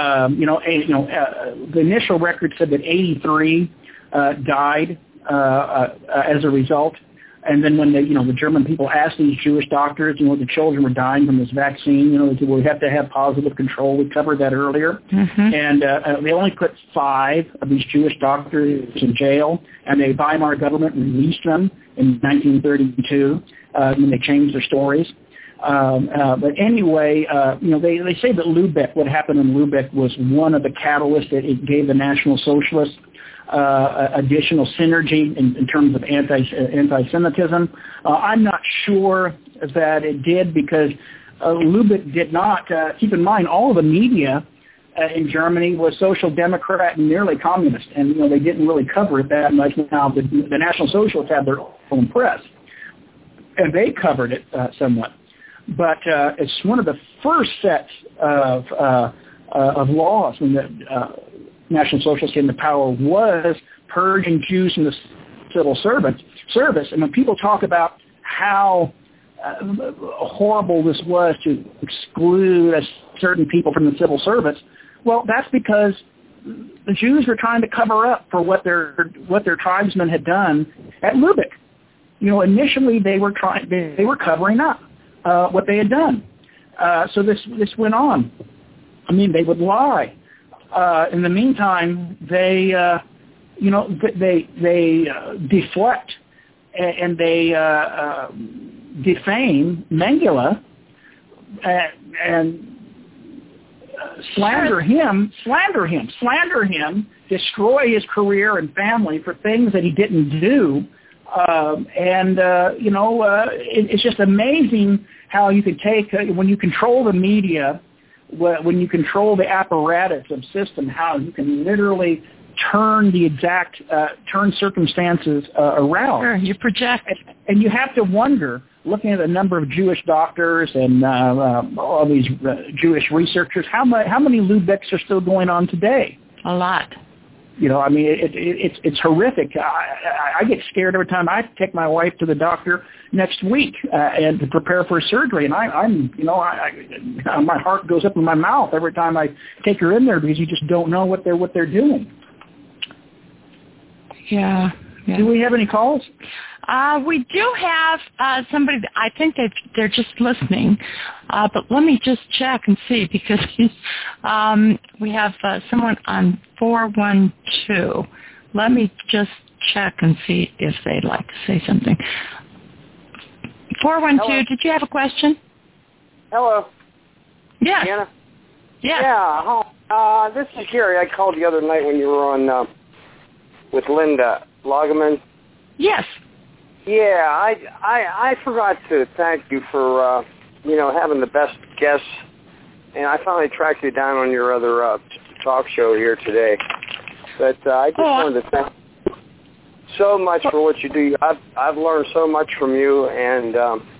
The initial record said that 83 died as a result. And then when the German people asked these Jewish doctors, the children were dying from this vaccine, they said, well, we have to have positive control. We covered that earlier. Mm-hmm. And they only put 5 of these Jewish doctors in jail, and the Weimar government released them in 1932 when they changed their stories. But anyway, they say that Lubeck, what happened in Lubeck was one of the catalysts that it gave the National Socialists additional synergy in terms of anti-Semitism. I'm not sure that it did because Lubeck did not, keep in mind, all of the media in Germany was social democrat and nearly communist, and they didn't really cover it that much. Now the National Socialists have their own press, and they covered it somewhat. But it's one of the first sets of laws National Socialist in the power was purging Jews from the civil service. And when people talk about how horrible this was to exclude certain people from the civil service, well, that's because the Jews were trying to cover up for what their tribesmen had done at Lubeck. Initially they were covering up what they had done. So this went on. I mean, they would lie. In the meantime, they deflect and they defame Mengele and slander him, destroy his career and family for things that he didn't do. It's just amazing how you can take, when you control the media, when you control the apparatus of system, how you can literally turn circumstances around. Sure, you project. And you have to wonder, looking at the number of Jewish doctors and all these Jewish researchers, how many Lubecks are still going on today? A lot. It's horrific. I get scared every time I take my wife to the doctor next week and to prepare for surgery, and my heart goes up in my mouth every time I take her in there because you just don't know what they're doing. Yeah. Do we have any calls? We do have somebody. I think they're just listening, but let me just check and see because we have someone on 412. Let me just check and see if they'd like to say something. 412. Hello. Did you have a question? Hello. Yes. Deanna? Yes. Yeah. This is Gary. I called the other night when you were on with Linda Lagerman. Yes. Yeah, I forgot to thank you for having the best guests, and I finally tracked you down on your other talk show here today. But I just wanted to thank you so much for what you do. I've learned so much from you, and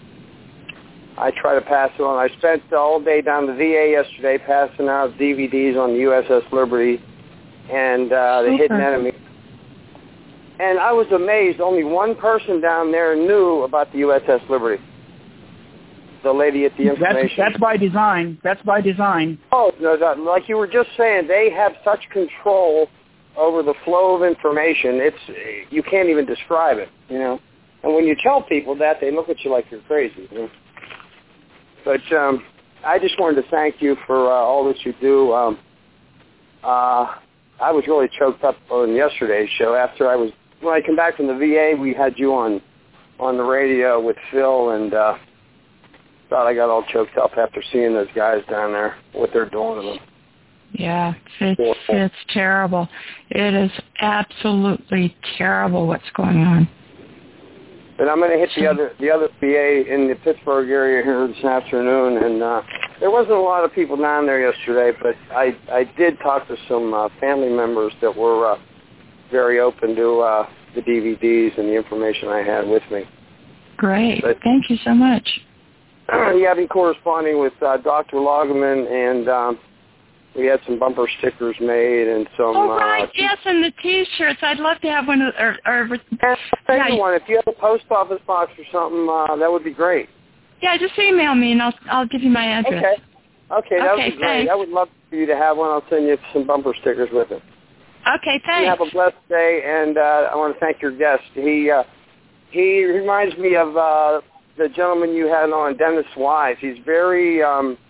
I try to pass it on. I spent all day down the VA yesterday passing out DVDs on the USS Liberty and the Hidden Enemy. And I was amazed. Only one person down there knew about the USS Liberty. The lady at the information. That's by design. Oh, no, like you were just saying, they have such control over the flow of information. You can't even describe it, And when you tell people that, they look at you like you're crazy. But I just wanted to thank you for all that you do. I was really choked up on yesterday's show. When I come back from the VA, we had you on the radio with Phil, and thought I got all choked up after seeing those guys down there, what they're doing to them. Yeah, it's terrible. It is absolutely terrible what's going on. But I'm going to hit the other VA in the Pittsburgh area here this afternoon, and there wasn't a lot of people down there yesterday, but I did talk to some family members that were very open to the DVDs and the information I had with me. Great. Thank you so much. Yeah, I've been corresponding with Dr. Lagerman, and we had some bumper stickers made and some... Oh, right, yes, and the T-shirts. I'd love to have one. One. If you have a post office box or something, that would be great. Yeah, just email me, and I'll give you my address. Okay, that would be great. Thanks. I would love for you to have one. I'll send you some bumper stickers with it. Okay, thanks. You have a blessed day, and I want to thank your guest. He reminds me of the gentleman you had on, Dennis Wise. He's very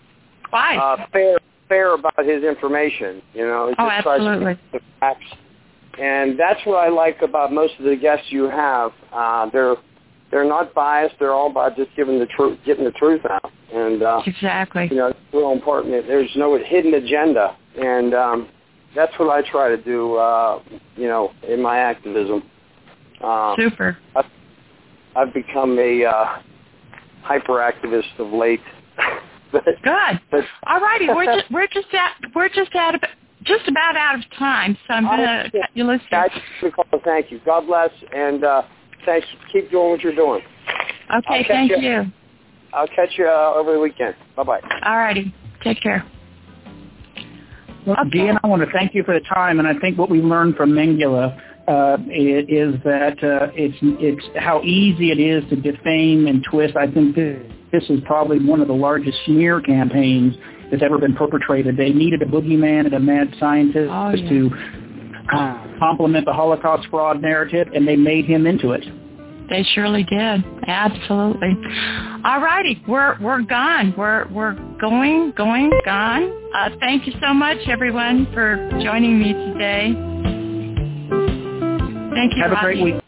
fair about his information. He just absolutely. Tries to get the facts. And that's what I like about most of the guests you have. They're not biased. They're all about just getting the truth out. And exactly. It's real important. There's no hidden agenda, and that's what I try to do. In my activism. Super. I've become a hyperactivist of late. Good. All righty, we're just about out of time, so I'm going to cut you loose. Thank you. God bless, and thanks. Keep doing what you're doing. Okay, thank you. I'll catch you over the weekend. Bye-bye. All righty. Take care. Well, Dean, I want to thank you for the time, and I think what we learned from Mengele is that it's how easy it is to defame and twist. I think this is probably one of the largest smear campaigns that's ever been perpetrated. They needed a boogeyman and a mad scientist to complement the Holocaust fraud narrative, and they made him into it. They surely did. Absolutely. All righty. We're gone. We're going, gone. Thank you so much, everyone, for joining me today. Thank you. Have a great week.